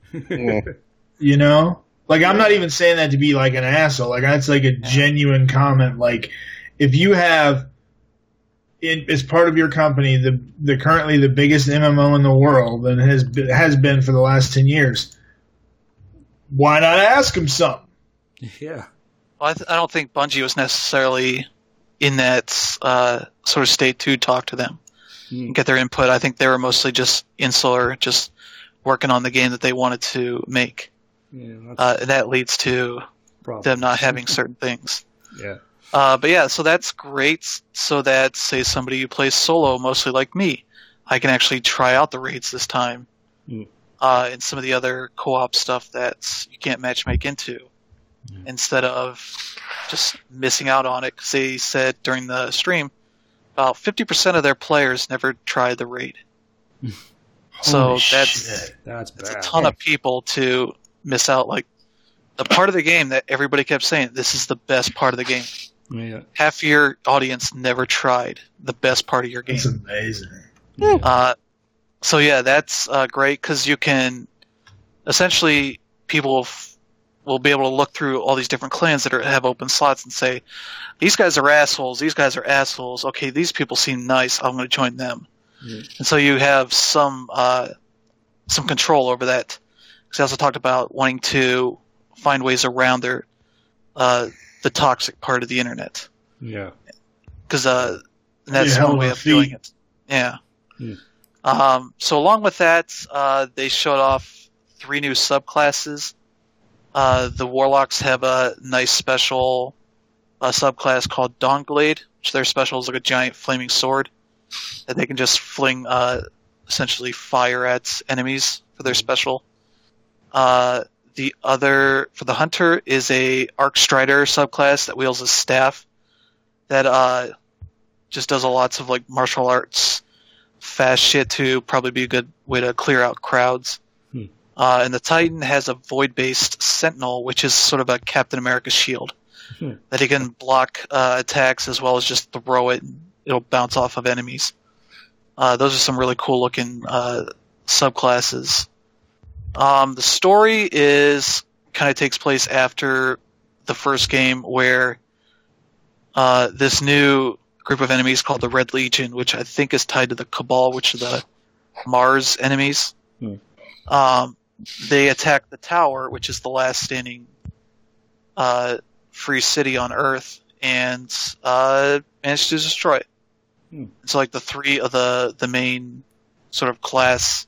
You know, like I'm not even saying that to be like an asshole. Like that's like a genuine comment. Like if you have, in, as part of your company, the the currently the biggest M M O in the world and has been, has been for the last ten years, why not ask them something? Yeah. Well, I, th- I don't think Bungie was necessarily in that uh, sort of state to talk to them Hmm. and get their input. I think they were mostly just insular, just working on the game that they wanted to make. Yeah. That's Uh, and that leads to problem. them not having certain things. Yeah. Uh, but yeah, so that's great. So that, say, somebody who plays solo, mostly like me, I can actually try out the raids this time, Mm. uh, and some of the other co-op stuff that you can't matchmake into, Mm. instead of just missing out on it. Because they said during the stream, about fifty percent of their players never tried the raid. So Holy that's shit. That's that's bad. a ton of people to miss out. Like the part of the game that everybody kept saying, this is the best part of the game. Yeah. Half your audience never tried the best part of your game. That's amazing. Uh, so yeah, that's uh, great because you can essentially people will, f- will be able to look through all these different clans that are, have open slots and say, these guys are assholes. These guys are assholes. Okay, these people seem nice. I'm going to join them. Yeah. And so you have some uh, some control over that. Because I also talked about wanting to find ways around their uh, the toxic part of the internet. Yeah. Because uh, that's Yeah, one way hell of of a doing feat. it. Yeah. Hmm. Um, so along with that, uh, they showed off three new subclasses. Uh, the Warlocks have a nice special uh, subclass called Dawnglade, which their special is like a giant flaming sword that they can just fling, uh, essentially fire at enemies for their special. Uh, the other, for the Hunter, is a Arc Strider subclass that wields a staff that uh, just does a lots of like martial arts fast shit to probably be a good way to clear out crowds. Hmm. Uh, and the Titan has a void-based Sentinel, which is sort of a Captain America shield Hmm. that he can block uh, attacks as well as just throw it and it'll bounce off of enemies. Uh, those are some really cool-looking uh, subclasses. Um, the story is kind of takes place after the first game, where uh, this new group of enemies called the Red Legion, which I think is tied to the Cabal, which are the Mars enemies. Hmm. Um, they attack the tower, which is the last standing uh, free city on Earth, and uh, manage to destroy it. Hmm. It's like the three of the the main sort of class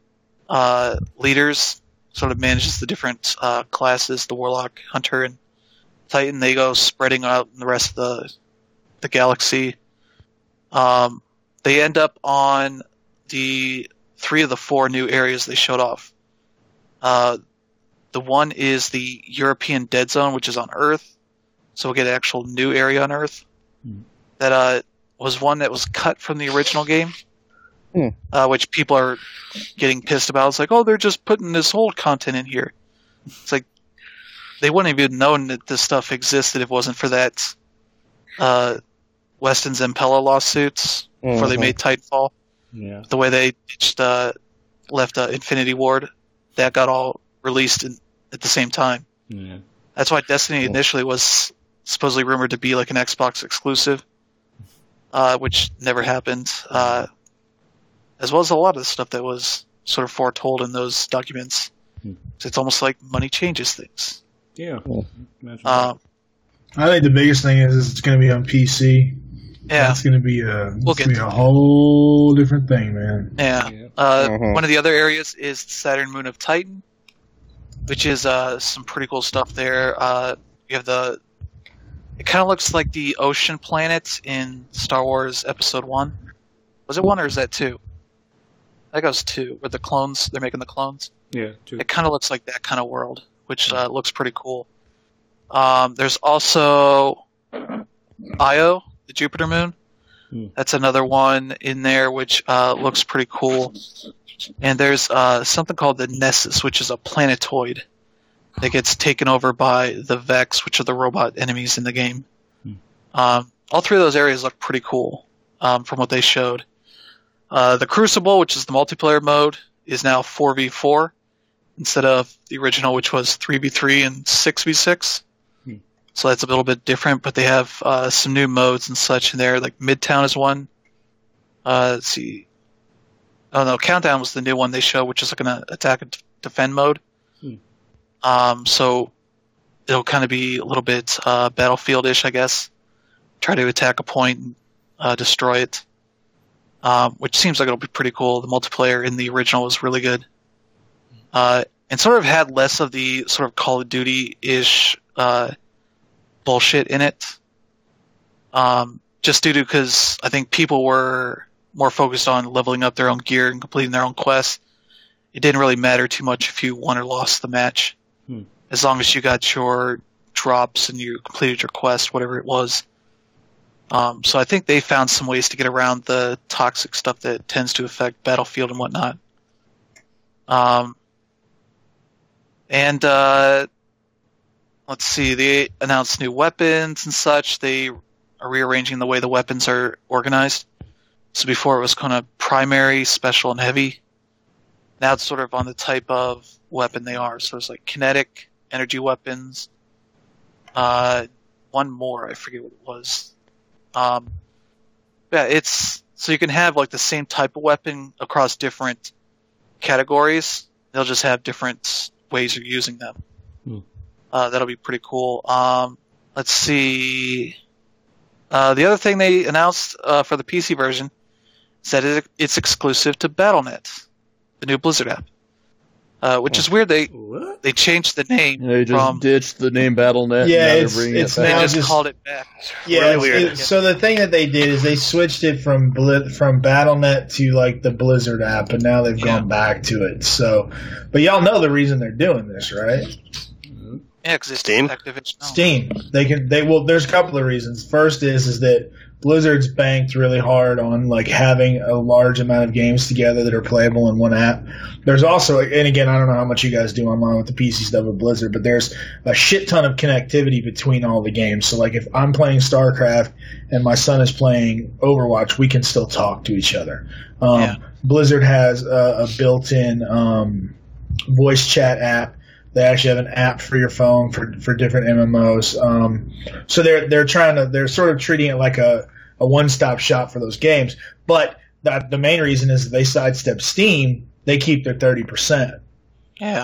uh, leaders sort of manages the different uh, classes, the Warlock, Hunter, and Titan. They go spreading out in the rest of the the galaxy. Um, they end up on the three of the four new areas they showed off. Uh, the one is the European Dead Zone, which is on Earth. So we'll get an actual new area on Earth. Hmm. That uh, was one that was cut from the original game, Hmm. uh, which people are getting pissed about. It's like, oh, they're just putting this old content in here. It's like, they wouldn't have even known that this stuff existed if it wasn't for that uh, Weston Zampella lawsuits before they Mhm. made Titanfall. Yeah. The way they ditched, uh, left uh, Infinity Ward, that got all released in, at the same time. Yeah. That's why Destiny initially was supposedly rumored to be like an Xbox exclusive, uh, which never happened. Uh, as well as a lot of the stuff that was sort of foretold in those documents. Hmm. So it's almost like money changes things. Yeah. Cool. Imagine Uh, I think the biggest thing is, is it's going to be on P C. yeah, That's going to be a, We'll it's get gonna be to a that. whole different thing, man. yeah. Yeah. Uh, Mhm. One of the other areas is the Saturn Moon of Titan, which is uh, some pretty cool stuff there. Uh, you have the. It kind of looks like the ocean planet in Star Wars Episode One. Was it one or is that two? I think it was two, where the clones they're making the clones. Yeah. Too. It kind of looks like that kind of world, which uh, looks pretty cool. Um, there's also Io, the Jupiter moon. Hmm. That's another one in there, which uh, looks pretty cool. And there's uh, something called the Nessus, which is a planetoid that gets taken over by the Vex, which are the robot enemies in the game. Hmm. Um, all three of those areas look pretty cool um, from what they showed. Uh, the Crucible, which is the multiplayer mode, is now four v four instead of the original, which was three v three and six v six. Hmm. So that's a little bit different, but they have uh, some new modes and such in there. Like Midtown is one. Uh, let's see. Oh no, Countdown was the new one they showed, which is like an attack and defend mode. Hmm. Um, so it'll kind of be a little bit uh, Battlefield-ish, I guess. Try to attack a point and uh, destroy it. Um, which seems like it'll be pretty cool. The multiplayer in the original was really good. Uh, and sort of had less of the sort of Call of Duty-ish uh, bullshit in it. Um, just due to, because I think people were more focused on leveling up their own gear and completing their own quests. It didn't really matter too much if you won or lost the match. Hmm. As long as you got your drops and you completed your quest, whatever it was. Um, so I think they found some ways to get around the toxic stuff that tends to affect Battlefield and whatnot. Um, and uh, let's see, they announced new weapons and such. They are rearranging the way the weapons are organized. So before it was kind of primary, special, and heavy. Now it's sort of on the type of weapon they are. So it's like kinetic, energy weapons. Uh, one more, I forget what it was. Um, yeah, it's so you can have like the same type of weapon across different categories. They'll just have different ways of using them. Hmm. Uh, that'll be pretty cool. Um, let's see. Uh, the other thing they announced uh, for the P C version is that it, it's exclusive to Battle dot net, the new Blizzard app. Uh, which is weird. They What? they changed the name They just from. ditched the name Battle dot net. Yeah, and now it's- they're bringing it's it They back. now just just- called it back. Yeah, Really it's- weird. it- so the thing that they did is they switched it from Bli- from Battle dot net to like the Blizzard app, and now they've Yeah. gone back to it. So, but y'all know the reason they're doing this, right? Yeah, because it's Steam? Activision. Oh. Steam. They can. They will. There's a couple of reasons. First is is that Blizzard's banked really hard on like having a large amount of games together that are playable in one app. There's also, and again, I don't know how much you guys do online with the P C stuff with Blizzard, but there's a shit ton of connectivity between all the games. So like if I'm playing StarCraft and my son is playing Overwatch, we can still talk to each other. Um, Yeah. Blizzard has a, a built-in um, voice chat app. They actually have an app for your phone for, for different M M Os. Um, so they're they're trying to they're sort of treating it like a, a one stop shop for those games. But the, the main reason is that they sidestep Steam. They keep their thirty percent. Yeah.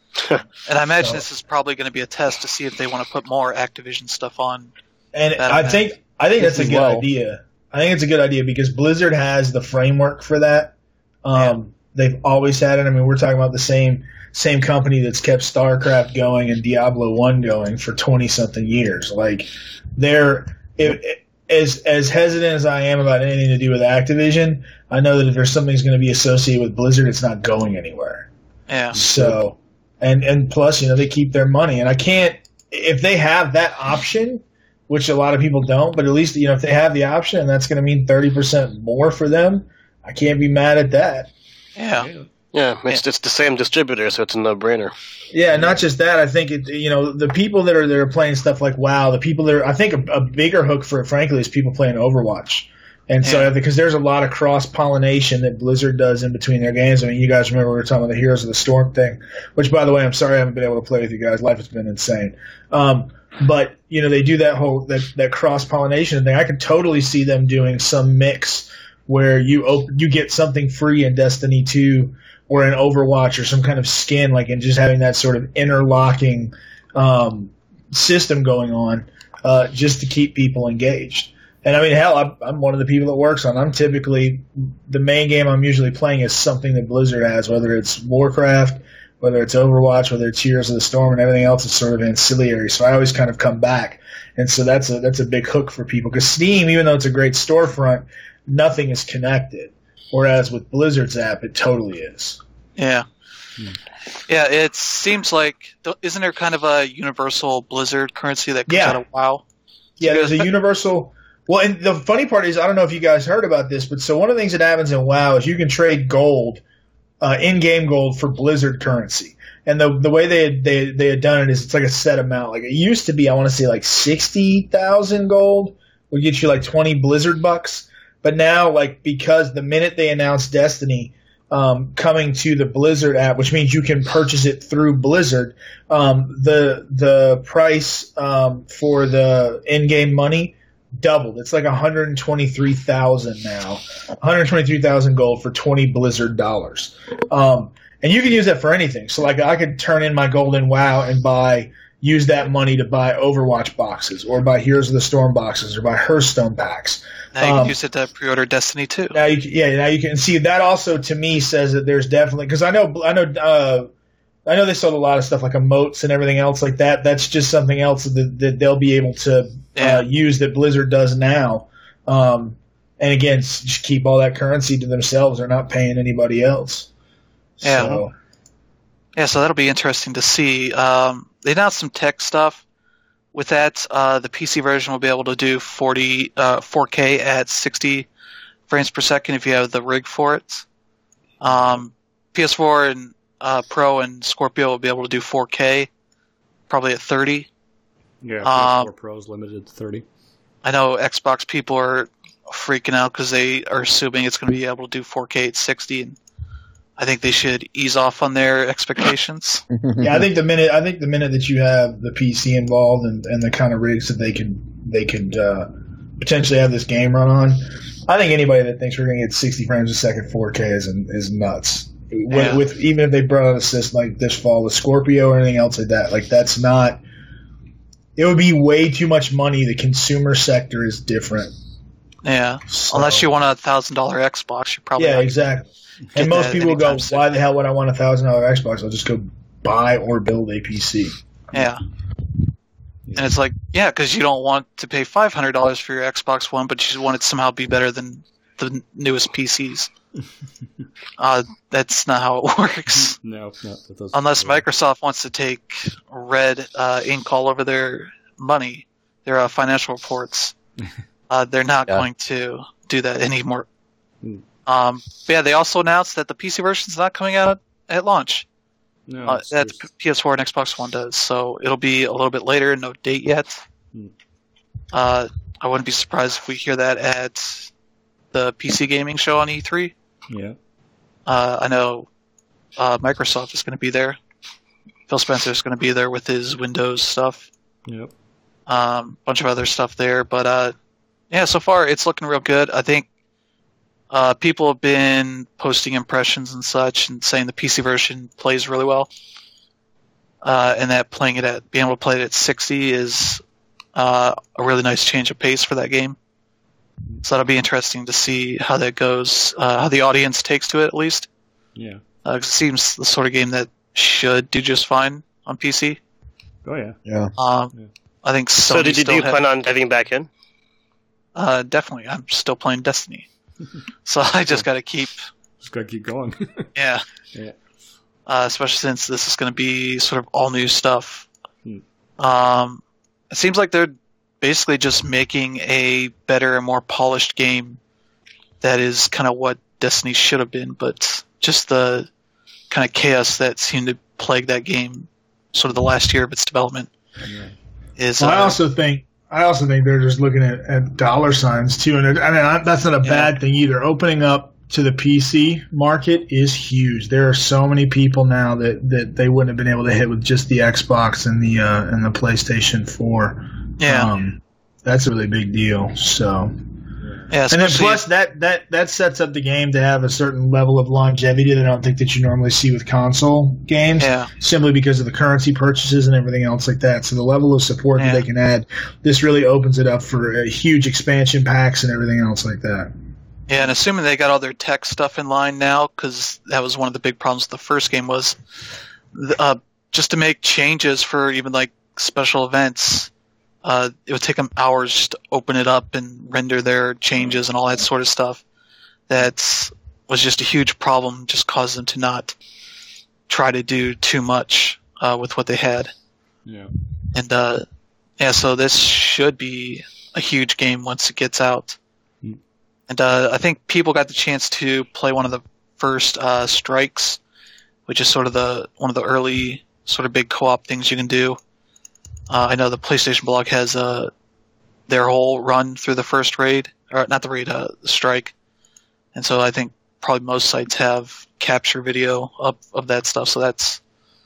And I imagine So- this is probably going to be a test to see if they want to put more Activision stuff on. And That'll I matter. think I think This that's a as good well. idea. I think it's a good idea because Blizzard has the framework for that. Um, They've always had it. I mean, we're talking about the same same company that's kept StarCraft going and Diablo one going for twenty something years. Like they're it, it, as as hesitant as I am about anything to do with Activision, I know that if there's something that's going to be associated with Blizzard, it's not going anywhere. Yeah. So, and and plus, you know, they keep their money, and I can't if they have that option, which a lot of people don't, but at least you know if they have the option, and that's going to mean thirty percent more for them. I can't be mad at that. Yeah. Yeah, it's just the same distributor, so it's a no-brainer. Yeah, not just that. I think it. You know, the people that are that are playing stuff like WoW, the people that are, I think a, a bigger hook for it, frankly, is people playing Overwatch. And so, Yeah. because there's a lot of cross pollination that Blizzard does in between their games. I mean, you guys remember we were talking about the Heroes of the Storm thing, which, by the way, I'm sorry I haven't been able to play with you guys. Life has been insane. Um, but you know, they do that whole that that cross pollination thing. I could totally see them doing some mix where you open, you get something free in Destiny two or in Overwatch or some kind of skin, like, and just having that sort of interlocking um, system going on, uh, just to keep people engaged. And I mean, hell, I'm, I'm one of the people that works on. I'm typically the main game I'm usually playing is something that Blizzard has, whether it's Warcraft, whether it's Overwatch, whether it's Heroes of the Storm, and everything else is sort of ancillary. So I always kind of come back, and so that's a that's a big hook for people because Steam, even though it's a great storefront, nothing is connected. Whereas with Blizzard's app, it totally is. Yeah. Yeah, it seems like, isn't there kind of a universal Blizzard currency that comes Yeah. out of WoW? Yeah, there's a universal. Well, and the funny part is, I don't know if you guys heard about this, but so one of the things that happens in WoW is you can trade gold, uh, in-game gold for Blizzard currency. And the the way they had, they they had done it is it's like a set amount. Like it used to be, I want to say like sixty thousand gold would get you like twenty Blizzard bucks. But now, like because the minute they announced Destiny um, coming to the Blizzard app, which means you can purchase it through Blizzard, um, the the price um, for the in-game money doubled. It's like one hundred twenty-three thousand now. one hundred twenty-three thousand gold for twenty Blizzard dollars. Um, and you can use that for anything. So like I could turn in my gold in WoW and buy use that money to buy Overwatch boxes or buy Heroes of the Storm boxes or buy Hearthstone packs. Now you Um, can use it to pre-order Destiny two. Now you can, yeah, now you can see that also to me says that there's definitely because I know I know uh, I know they sold a lot of stuff like emotes and everything else like that. That's just something else that, that they'll be able to Yeah. uh, use that Blizzard does now. Um, and again, s- just keep all that currency to themselves. They're not paying anybody else. Yeah. So, Yeah, so that'll be interesting to see. Um, they announced some tech stuff. With that, uh, the P C version will be able to do forty, uh, four K at sixty frames per second if you have the rig for it. Um, P S four and uh, Pro and Scorpio will be able to do four K, probably at thirty. Yeah, Um, P S four Pro is limited to thirty. I know Xbox people are freaking out because they are assuming it's going to be able to do four K at sixty, and I think they should ease off on their expectations. yeah, I think the minute I think the minute that you have the P C involved and, and the kind of rigs that they could they could uh, potentially have this game run on, I think anybody that thinks we're going to get sixty frames a second four K is is nuts. Yeah. With, with even if they brought out a system like this fall with Scorpio or anything else like that, like that's not it would be way too much money. The consumer sector is different. Yeah, So- unless you want a thousand dollar Xbox, you probably Yeah, not exactly. get And most that people go, anytime soon. why the hell would I want a thousand dollar Xbox? I'll just go buy or build a P C. Yeah. And it's like, yeah, because you don't want to pay five hundred dollars for your Xbox One, but you want it to somehow be better than the newest P Cs. uh, that's not how it works. No, no, that doesn't. Unless work. Microsoft wants to take red uh, ink all over their money, their uh, financial reports, uh, they're not Yeah. going to do that anymore. Hmm. Um, but yeah, they also announced that the P C version is not coming out at launch. No, Uh, it's- that there's- P S four and Xbox One does, so it'll be a little bit later, no date yet. Hmm. Uh, I wouldn't be surprised if we hear that at the P C gaming show on E three. yeah. Uh, I know uh, Microsoft is going to be there. Phil Spencer is going to be there with his Windows stuff. Yep. Um, bunch of other stuff there, but uh, yeah, so far it's looking real good. I think uh, people have been posting impressions and such, and saying the P C version plays really well, uh, and that playing it at being able to play it at sixty is uh, a really nice change of pace for that game. So that'll be interesting to see how that goes, uh, how the audience takes to it at least. Yeah. Uh, 'cause it seems the sort of game that should do just fine on P C. Oh yeah. Yeah. Um, Yeah. I think Sony So did you, do still you ha- plan on diving back in? Uh, definitely. I'm still playing Destiny. So I just got to keep, Just gotta keep going. yeah. Yeah. Uh, especially since this is going to be sort of all new stuff. Hmm. Um, it seems like they're basically just making a better and more polished game that is kind of what Destiny should have been, but just the kind of chaos that seemed to plague that game sort of the last year of its development Yeah. is. Well, I uh, also think I also think they're just looking at, at dollar signs too, and it- I mean I, that's not a Yeah. bad thing either. Opening up to the P C market is huge. There are so many people now that, that they wouldn't have been able to hit with just the Xbox and the uh, and the PlayStation four. yeah. Um, that's a really big deal. So. yeah. And then especially- plus that, that, that sets up the game to have a certain level of longevity that I don't think that you normally see with console games, Yeah. simply because of the currency purchases and everything else like that. So the level of support Yeah. that they can add, this really opens it up for uh, huge expansion packs and everything else like that. Yeah, and assuming they got all their tech stuff in line now, because that was one of the big problems with the first game was uh, just to make changes for even like special events. Uh, it would take them hours just to open it up and render their changes and all that sort of stuff. That was just a huge problem. Just caused them to not try to do too much uh, with what they had. Yeah. And uh, yeah, so this should be a huge game once it gets out. Mm. And uh, I think people got the chance to play one of the first uh, strikes, which is sort of the one of the early sort of big co-op things you can do. Uh, I know the PlayStation blog has uh, their whole run through the first raid, or not the raid, uh, the strike. And so I think probably most sites have capture video of, of that stuff. So that's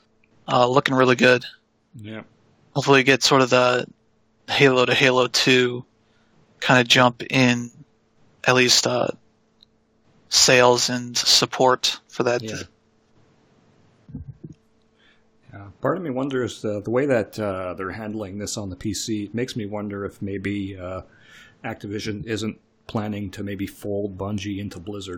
uh, looking really good. Yeah. Hopefully get sort of the Halo to Halo two kind of jump in at least uh, sales and support for that. Yeah. Yeah. Part of me wonders uh, the way that uh, they're handling this on the P C. It makes me wonder if maybe uh, Activision isn't planning to maybe fold Bungie into Blizzard.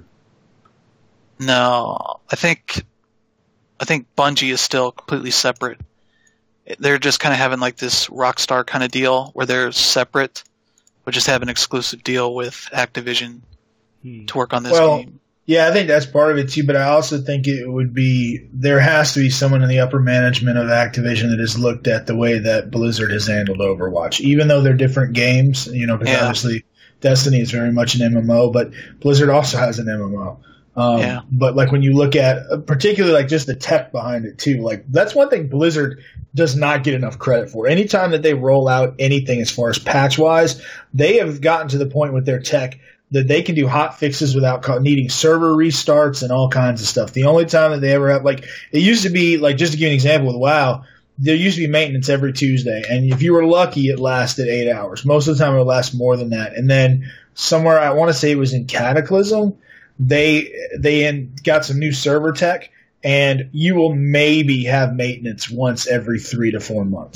No, I think I think Bungie is still completely separate. They're just kind of having like this Rockstar kind of deal where they're separate, but just have an exclusive deal with Activision Hmm. to work on this Well, game. Yeah, I think that's part of it too, but I also think it would be there has to be someone in the upper management of Activision that has looked at the way that Blizzard has handled Overwatch, even though they're different games. You know, because Yeah. obviously Destiny is very much an M M O, but Blizzard also has an M M O. Um, Yeah. But like when you look at, uh, particularly like just the tech behind it too, like that's one thing Blizzard does not get enough credit for. Anytime that they roll out anything as far as patch wise, they have gotten to the point with their tech that they can do hot fixes without co- needing server restarts and all kinds of stuff. The only time that they ever have, like, it used to be, like, just to give you an example with WoW, there used to be maintenance every Tuesday, and if you were lucky, it lasted eight hours. Most of the time, it would last more than that. And then somewhere, I want to say it was in Cataclysm, they they in, got some new server tech, and you will maybe have maintenance once every three to four months.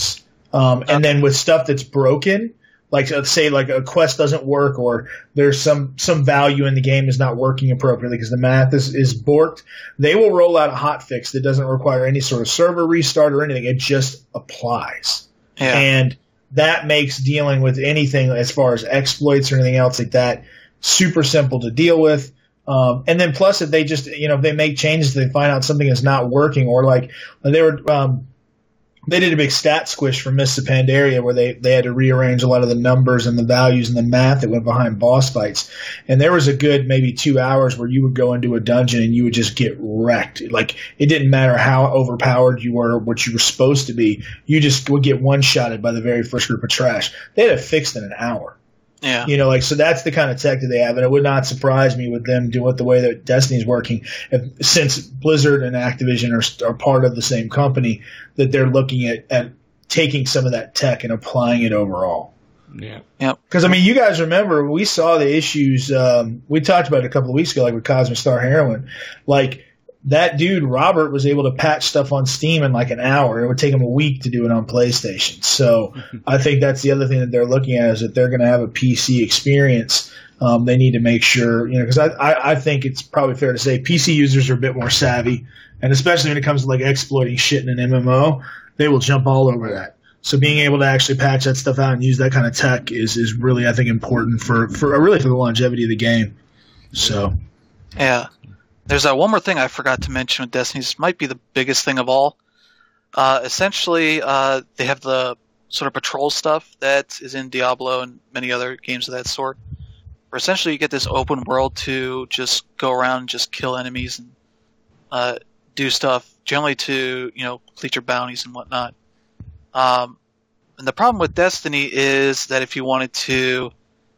Um, and then with stuff that's broken, like uh, say like a quest doesn't work or there's some, some value in the game is not working appropriately because the math is, is borked, they will roll out a hotfix that doesn't require any sort of server restart or anything. It just applies. Yeah. And that makes dealing with anything as far as exploits or anything else like that super simple to deal with. Um, and then plus if they just, you know, if they make changes, they find out something is not working or like they were, um, they did a big stat squish for Mists of Pandaria where they, they had to rearrange a lot of the numbers and the values and the math that went behind boss fights. And there was a good maybe two hours where you would go into a dungeon and you would just get wrecked. Like it didn't matter how overpowered you were or what you were supposed to be. You just would get one-shotted by the very first group of trash. They had it fixed in an hour. Yeah. You know, like, so that's the kind of tech that they have. And it would not surprise me with them doing it the way that Destiny's working. If, since Blizzard and Activision are, are part of the same company, that they're looking at, at taking some of that tech and applying it overall. Yeah. Yep. Because, I mean, you guys remember, we saw the issues, um, we talked about it a couple of weeks ago, like with Cosmic Star Heroine. Like, that dude, Robert, was able to patch stuff on Steam in like an hour. It would take him a week to do it on PlayStation. So I think that's the other thing that they're looking at is that they're going to have a P C experience. Um, they need to make sure, you know, because I, I, I think it's probably fair to say P C users are a bit more savvy. And especially when it comes to like exploiting shit in an M M O, they will jump all over that. So being able to actually patch that stuff out and use that kind of tech is, is really, I think, important for, for really for the longevity of the game. So, Yeah. There's uh, one more thing I forgot to mention with Destiny. This might be the biggest thing of all. Uh, essentially, uh, they have the sort of patrol stuff that is in Diablo and many other games of that sort. Where essentially you get this open world to just go around and just kill enemies and uh, do stuff, generally to, you know, complete your bounties and whatnot. Um, and the problem with Destiny is that if you wanted to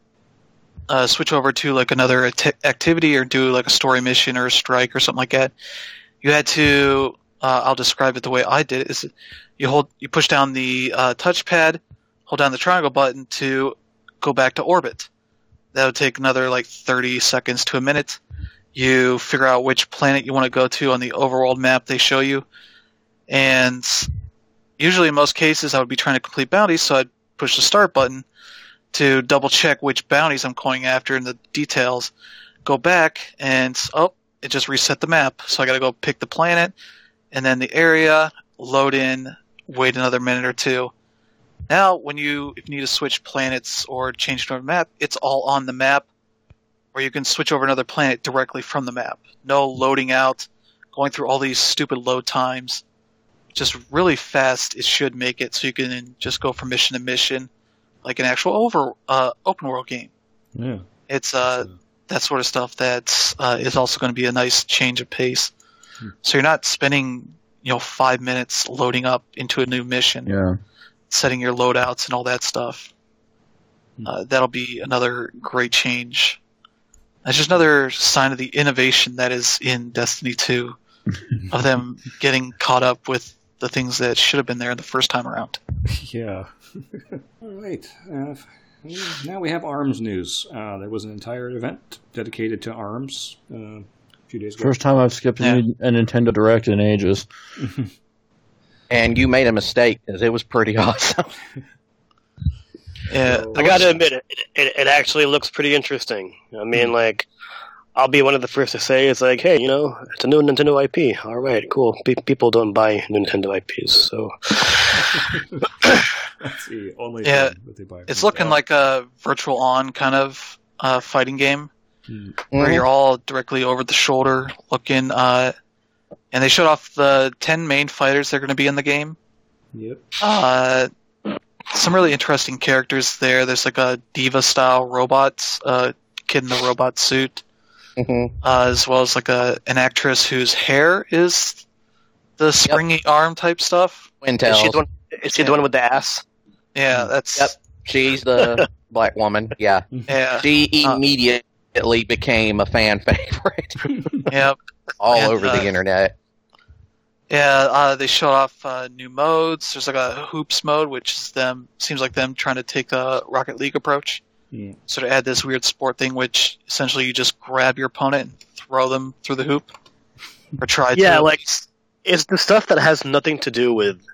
Uh, switch over to like another at- activity or do like a story mission or a strike or something like that, you had to. Uh, I'll describe it the way I did it. Is you hold, you push down the uh, touchpad, hold down the triangle button to go back to orbit. That would take another like thirty seconds to a minute. You figure out which planet you want to go to on the overworld map they show you, and usually in most cases I would be trying to complete bounties, so I'd push the start button to double check which bounties I'm going after and the details, go back and, oh, it just reset the map. So I gotta go pick the planet and then the area, load in, wait another minute or two. Now, when you, if you need to switch planets or change to a map, it's all on the map, or you can switch over another planet directly from the map. No loading out, going through all these stupid load times. Just really fast, it should make it so you can just go from mission to mission. Like an actual over uh, open world game. Yeah. It's uh, that sort of stuff that uh, is also going to be a nice change of pace. Hmm. So you're not spending, you know, five minutes loading up into a new mission, Yeah. setting your loadouts and all that stuff. Hmm. Uh, that'll be another great change. That's just another sign of the innovation that is in Destiny two, of them getting caught up with the things that should have been there the first time around. Yeah. All right. Uh, now we have ARMS news. Uh, there was an entire event dedicated to ARMS uh, a few days ago. First time I've skipped Yeah. a Nintendo Direct in ages. And you made a mistake because it was pretty awesome. Yeah, I got to admit, it, it it actually looks pretty interesting. I mean, like, I'll be one of the first to say it's like, hey, you know, it's a new Nintendo I P. All right, cool. Pe- people don't buy Nintendo I Ps, so That's the only Yeah, thing that they buy. it's looking like a virtual on kind of uh, fighting game. Hmm. Where you're all directly over the shoulder looking, uh, and they showed off the ten main fighters that are going to be in the game. Yep. Uh, some really interesting characters there. There's like a diva-style robot, uh, kid in the robot suit, Mm-hmm. uh, as well as like a an actress whose hair is the springy arm type stuff. is she Wintel. the one? Is she the one with the ass? Yeah, that's Yep. She's the black woman. Yeah. yeah, She Uh, immediately became a fan favorite yeah. all And, over uh, the internet. Yeah, uh, they showed off uh, new modes. There's like a hoops mode, which is them seems like them trying to take a Rocket League approach. Yeah. Sort of add this weird sport thing, which essentially you just grab your opponent and throw them through the hoop, or try to. Yeah, like it's the stuff that has nothing to do with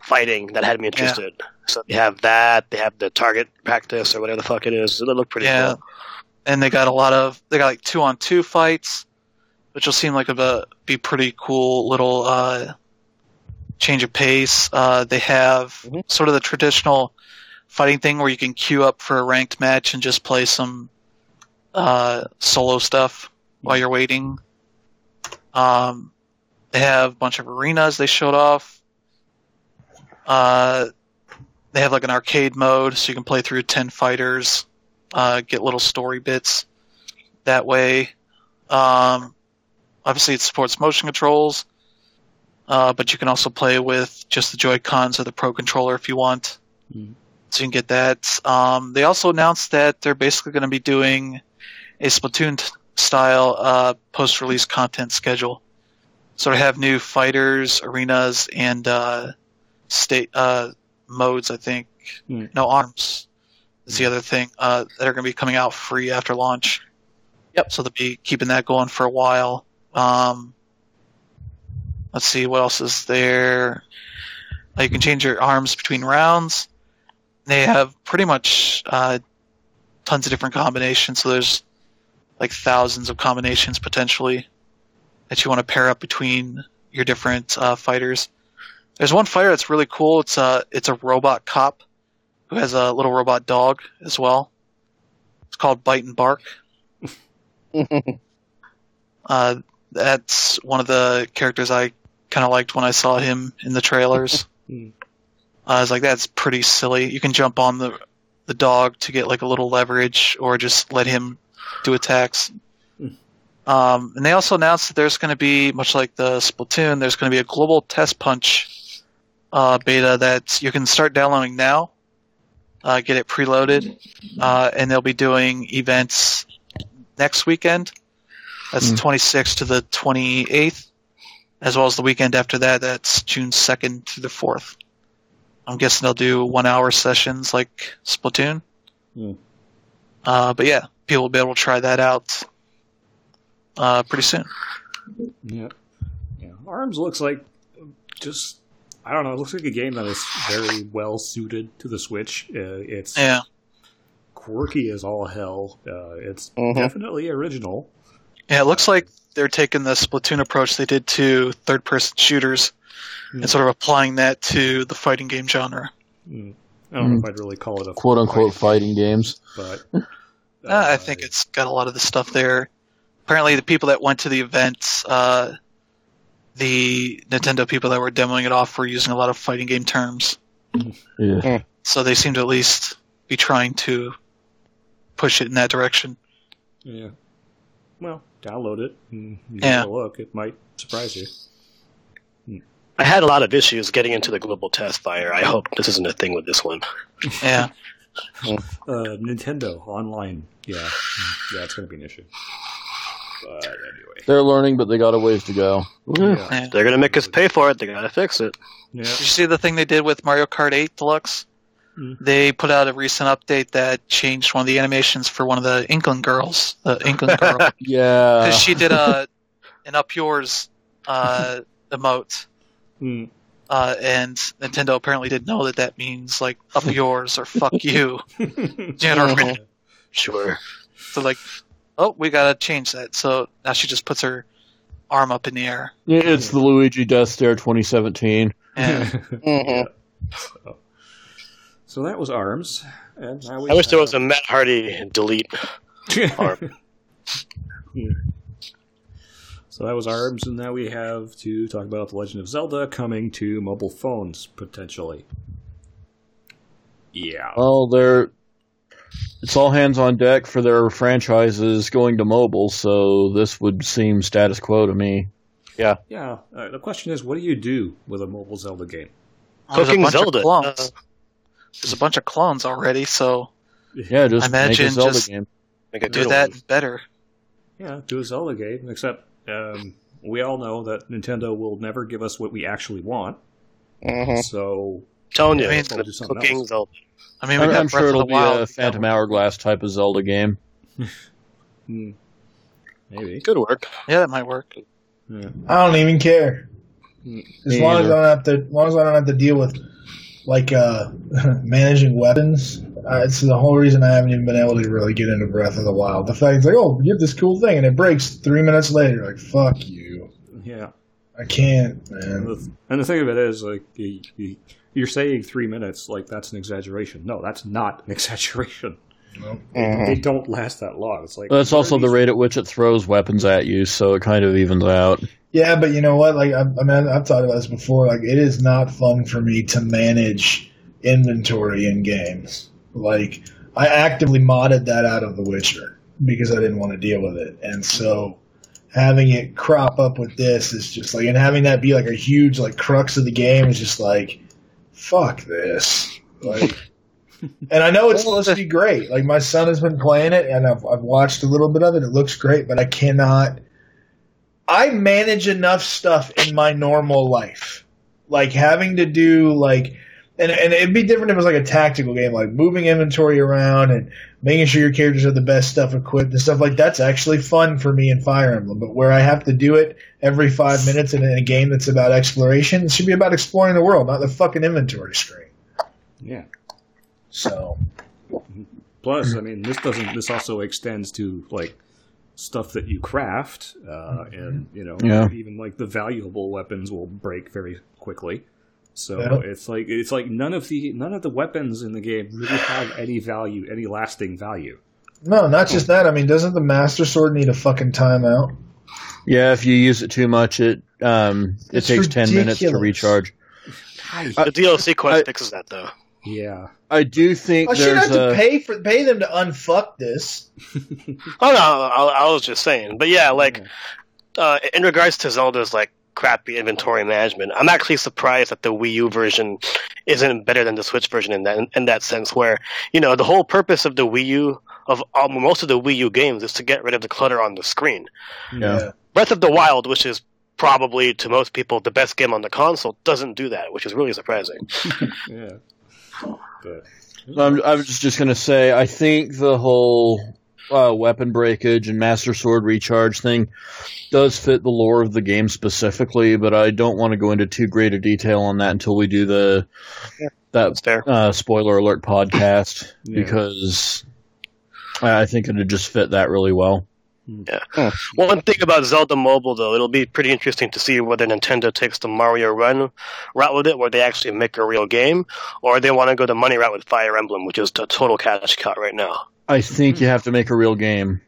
fighting that had me interested. Yeah. So they have that. They have the target practice or whatever the fuck it is. So they look pretty yeah. cool. And they got a lot of they got like two on two fights, which will seem like a be pretty cool little uh, change of pace. Uh, they have mm-hmm. sort of the traditional fighting thing where you can queue up for a ranked match and just play some uh, solo stuff while you're waiting. Um, they have a bunch of arenas they showed off. Uh, they have like an arcade mode, so you can play through ten fighters, uh, get little story bits that way. Um, obviously, it supports motion controls, uh, but you can also play with just the Joy-Cons or the Pro Controller if you want. Mm. So you can get that. Um, they also announced that they're basically going to be doing a Splatoon-style uh, post-release content schedule. So they have new fighters, arenas, and uh, state uh, modes, I think. Mm. No, arms is the other thing uh, that are going to be coming out free after launch. Yep. So they'll be keeping that going for a while. Um, let's see, what else is there? Uh, you can change your arms between rounds. They have pretty much uh, tons of different combinations, so there's like thousands of combinations potentially that you want to pair up between your different uh, fighters. There's one fighter that's really cool. It's a, it's a robot cop who has a little robot dog as well. It's called Bite and Bark. uh, that's one of the characters I kind of liked when I saw him in the trailers. Uh, I was like, that's pretty silly. You can jump on the the dog to get like a little leverage, or just let him do attacks. Um, and they also announced that there's going to be, much like the Splatoon, there's going to be a global test punch uh, beta that you can start downloading now, uh, get it preloaded, uh, and they'll be doing events next weekend. That's mm. the twenty-sixth to the twenty-eighth, as well as the weekend after that. That's June second to the fourth. I'm guessing they'll do one-hour sessions like Splatoon. Mm. Uh, but yeah, people will be able to try that out uh, pretty soon. Yeah. yeah. ARMS looks like just, I don't know, it looks like a game that is very well suited to the Switch. Uh, it's yeah. quirky as all hell. Uh, it's mm-hmm. definitely original. Yeah, it looks like they're taking the Splatoon approach they did to third-person shooters and sort of applying that to the fighting game genre. Mm. I don't mm. know if I'd really call it a quote-unquote fighting, fighting games. But uh, uh, I think it's got a lot of the stuff there. Apparently the people that went to the event, uh, the Nintendo people that were demoing it off were using a lot of fighting game terms. Yeah. So they seem to at least be trying to push it in that direction. Yeah. Well, download it and give yeah. it a look. It might surprise you. I had a lot of issues getting into the global test fire. I hope this isn't a thing with this one. Yeah. uh, Nintendo online. Yeah. Yeah, it's going to be an issue. But anyway. They're learning, but they got a ways to go. Yeah. Yeah. They're going to make us pay for it. They got to fix it. Yeah. Did you see the thing they did with Mario Kart eight Deluxe? Mm-hmm. They put out a recent update that changed one of the animations for one of the Inkling girls. The Inkling girl. Yeah. Because she did a, an Up Yours uh, emote. Mm. Uh, and Nintendo apparently didn't know that that means, like, up yours or fuck you. Generally. Sure. So, like, oh, we gotta change that. So now she just puts her arm up in the air. Yeah, it's the Luigi Death Stare twenty seventeen. Yeah. mm-hmm. so, so that was ARMS. And now we I wish have... there was a Matt Hardy delete arm. yeah. So that was ARMS, and now we have to talk about The Legend of Zelda coming to mobile phones, potentially. Yeah. Well, they're, it's all hands on deck for their franchises going to mobile, so this would seem status quo to me. Yeah. Yeah. Uh, the question is, what do you do with a mobile Zelda game? Well, Cooking there's a bunch Zelda. Of clones. Uh, there's a bunch of clones already, so yeah, just I imagine make a Zelda just game. Make a do that one. better. Yeah, do a Zelda game, except um, we all know that Nintendo will never give us what we actually want. Mm-hmm. So, Telling you, I mean, it's we'll do something cooking else. Zelda. I mean, we I'm, got I'm Breath sure of it'll the be Wild. a Phantom Hourglass type of Zelda game. Hmm. Maybe. Could work. Yeah, that might work. Yeah. I don't even care. Mm. As Me long as I either. don't have to, as long as I don't have to deal with like uh, managing weapons. Uh, it's the whole reason I haven't even been able to really get into Breath of the Wild. The fact it's like, oh, you have this cool thing, and it breaks three minutes later. Like, fuck you. Yeah. I can't, And man. the, and the thing of it is, like, you, you, you're saying three minutes, like, that's an exaggeration. No, that's not an exaggeration. Nope. They don't last that long. It's like That's where also are the these- rate at which it throws weapons at you, so it kind of evens out. Yeah, but you know what? Like, I, I mean, I've talked about this before. Like, it is not fun for me to manage inventory in games. Like, I actively modded that out of The Witcher because I didn't want to deal with it, and so having it crop up with this is just like, and having that be like a huge like crux of the game is just like, fuck this. Like, and I know it's supposed to be great. Like, my son has been playing it, and I've, I've watched a little bit of it. It looks great, but I cannot. I manage enough stuff in my normal life, like having to do like, and and it'd be different if it was like a tactical game, like moving inventory around and making sure your characters have the best stuff equipped and stuff like that's actually fun for me in Fire Emblem. But where I have to do it every five minutes in a game that's about exploration, it should be about exploring the world, not the fucking inventory screen. Yeah. So. Plus, I mean, this doesn't. This also extends to like stuff that you craft, uh, and you know, Yeah. even like the valuable weapons will break very quickly. So Yeah. it's like it's like none of the none of the weapons in the game really have any value, any lasting value. No, not just that. I mean, doesn't the Master Sword need a fucking timeout? Yeah, if you use it too much, it um, it It's takes ten minutes to ridiculous. recharge. The D L C quest I- fixes that though. Yeah. I do think I should there's have to a pay for pay them to unfuck this. Oh no, I, I was just saying. But yeah, like uh, in regards to Zelda's like crappy inventory management, I'm actually surprised that the Wii U version isn't better than the Switch version in that in that sense. Where you know the whole purpose of the Wii U of um, most of the Wii U games is to get rid of the clutter on the screen. yeah. Breath of the Wild, which is probably to most people the best game on the console, doesn't do that, which is really surprising. Yeah. But I'm, I was just going to say, I think the whole uh, weapon breakage and Master Sword recharge thing does fit the lore of the game specifically, but I don't want to go into too great a detail on that until we do the Yeah, that That's fair. uh, spoiler alert podcast, Yeah. because I I think it would just fit that really well. Yeah. One thing about Zelda Mobile, though, it'll be pretty interesting to see whether Nintendo takes the Mario Run route with it, where they actually make a real game, or they want to go the money route with Fire Emblem, which is a total cash cow right now. I think you have to make a real game.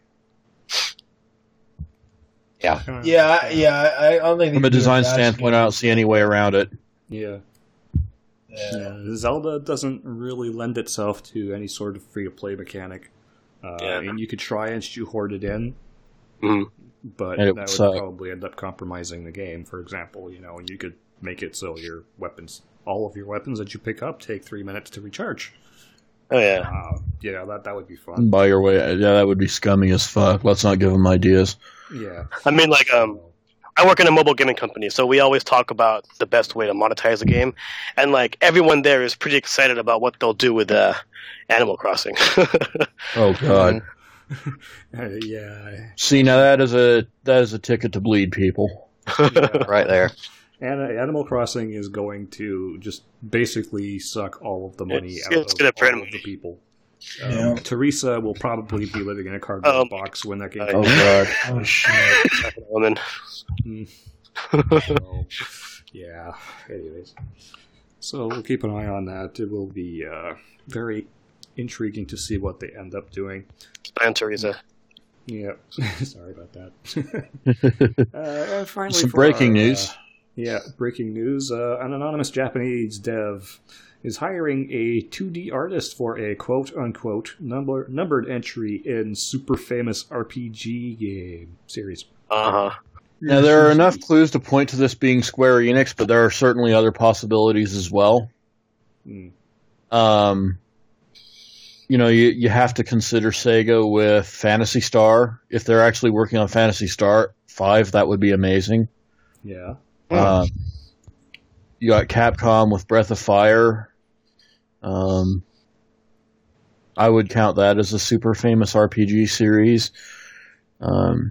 Yeah, I- yeah. I, I don't think they From a can do design fast standpoint, I game. don't see any way around it. yeah. Yeah. Yeah, Zelda doesn't really lend itself to any sort of free-to-play mechanic. Uh, Yeah. and you could try and shoehorn it in, Mhm. but And it that would would suck. probably end up compromising the game. For example, you know, you could make it so your weapons, all of your weapons that you pick up, take three minutes to recharge. Oh yeah. Uh, yeah, that that would be fun. Buy your way. Yeah, that would be scummy as fuck. Let's not give them ideas. Yeah, I mean, like, um, I work in a mobile gaming company, so we always talk about the best way to monetize a game, and like everyone there is pretty excited about what they'll do with uh, Animal Crossing. Oh god. Uh, yeah. See, now that is a that is a ticket to bleed people. Right there. And uh, Animal Crossing is going to just basically suck all of the money It's- out it's of gonna all print of the money. people. Um, Yeah. Teresa will probably be living in a cardboard Um, box when that game uh, Oh comes out. god. Oh shit. Woman. So, yeah. Anyways, so we'll keep an eye on that. It will be uh, very intriguing to see what they end up doing. And Teresa. Yeah. Sorry about that. uh, and finally, Some for breaking our, news. Uh, yeah, breaking news. Uh, an anonymous Japanese dev is hiring a two D artist for a quote-unquote number, numbered entry in super famous R P G game series. Uh huh. Now there are enough clues to point to this being Square Enix, but there are certainly other possibilities as well. Hmm. Um, you know, you you have to consider Sega with Phantasy Star. If they're actually working on Phantasy Star five, that would be amazing. Yeah. Um, you got Capcom with Breath of Fire. Um, I would count that as a super famous R P G series. Um,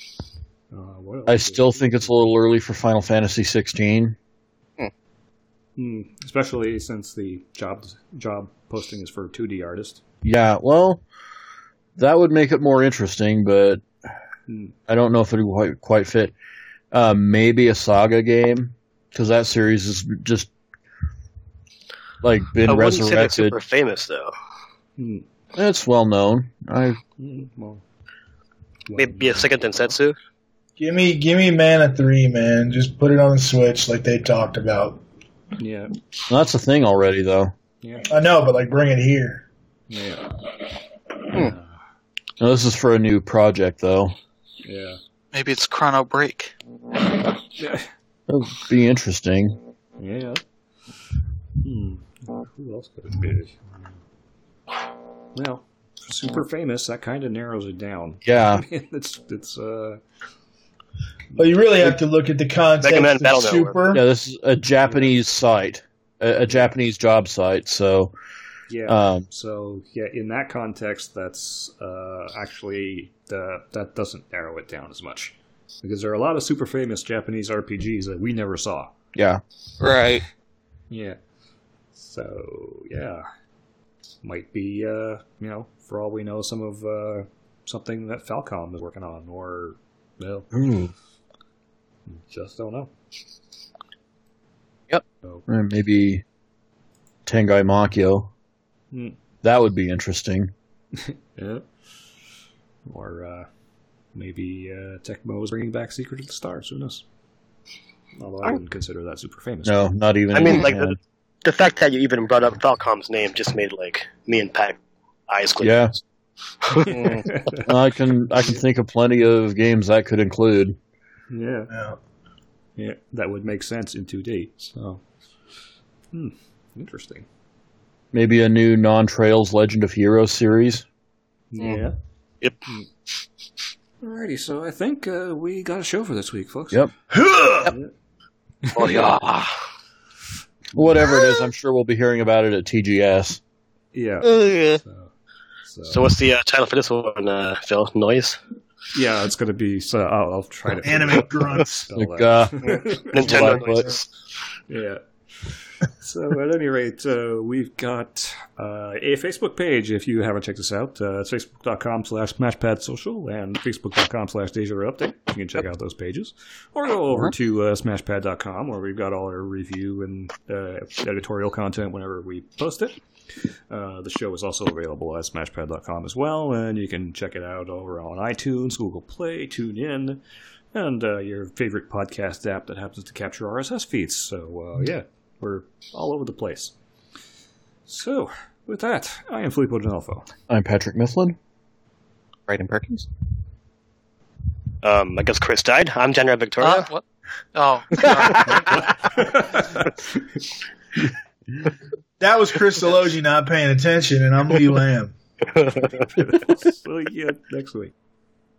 Uh, what else I is- still think it's a little early for Final Fantasy sixteen. Hmm. Especially since the job job posting is for a two D artist. Yeah, well, that would make it more interesting, but Hmm. I don't know if it would quite, quite fit. Uh, maybe a Saga game, because that series has just like been I wouldn't say they're resurrected. super famous though. Hmm. It's well known. I Hmm. Well, Maybe a second Densetsu. Give me, give me Mana three, man. Just put it on the Switch like they talked about. Yeah. well, that's a thing already, though. Yeah. I know, but like, bring it here. Yeah. Hmm. Now, this is for a new project, though. Yeah. Maybe it's Chrono Break. Yeah. That would be interesting. Yeah. Hmm. Who else could it be? Well, super famous. That kind of narrows it down. Yeah. it's it's uh. But you really have to look at the context Mega Man of Battle Super. Yeah, this is a Japanese site, a, a Japanese job site. So, Yeah. um, So yeah, in that context, that's uh, actually the, that doesn't narrow it down as much because there are a lot of super famous Japanese R P Gs that we never saw. yeah. Right. Yeah. So yeah, might be uh, you know, for all we know, some of uh, something that Falcom is working on, or well, Ooh. just don't know. Yep. So, Or maybe Tengai Makyo. hmm, That would be interesting. yeah. Or uh, maybe uh, Tecmo is bringing back Secret of the Stars. Who knows? Although I wouldn't consider that super famous. No, not even. I mean, in like Japan. the, the fact that you even brought up Falcom's name just made like me and Pat eyes close. Yeah. Mm. I can I can think of plenty of games that could include. yeah. Yeah. Yeah, that would make sense in two D. So, hmm, interesting. Maybe a new non-Trails Legend of Heroes series. Yeah. Yep. Alrighty, so I think uh, we got a show for this week, folks. Yep. Oh yeah. Whatever it is, I'm sure we'll be hearing about it at T G S. Yeah. Oh, yeah. So, so, So what's the uh, title for this one, uh, Phil? Noise? yeah, it's going to be. So I'll, I'll try to Anime grunts. Like, uh, Nintendo Black noises. Yeah. So at any rate, uh, we've got uh, a Facebook page. If you haven't checked us out, uh, it's facebook.com slash smashpadsocial and facebook.com slash Deja Update. You can check out those pages. Or go over to uh, smashpad dot com where we've got all our review and uh, editorial content whenever we post it. Uh, the show is also available at smashpad dot com as well, and you can check it out over on iTunes, Google Play, TuneIn, and uh, your favorite podcast app that happens to capture R S S feeds. So, uh, yeah. We're all over the place. So, with that, I am Filippo D'Onofo. I'm Patrick Mifflin. Brayden Perkins. Um, I guess Chris died. I'm Jenna Victoria. Uh, what? Oh. sorry. That was Chris Delogi not paying attention, and I'm Lee Lamb. So, yeah, next week.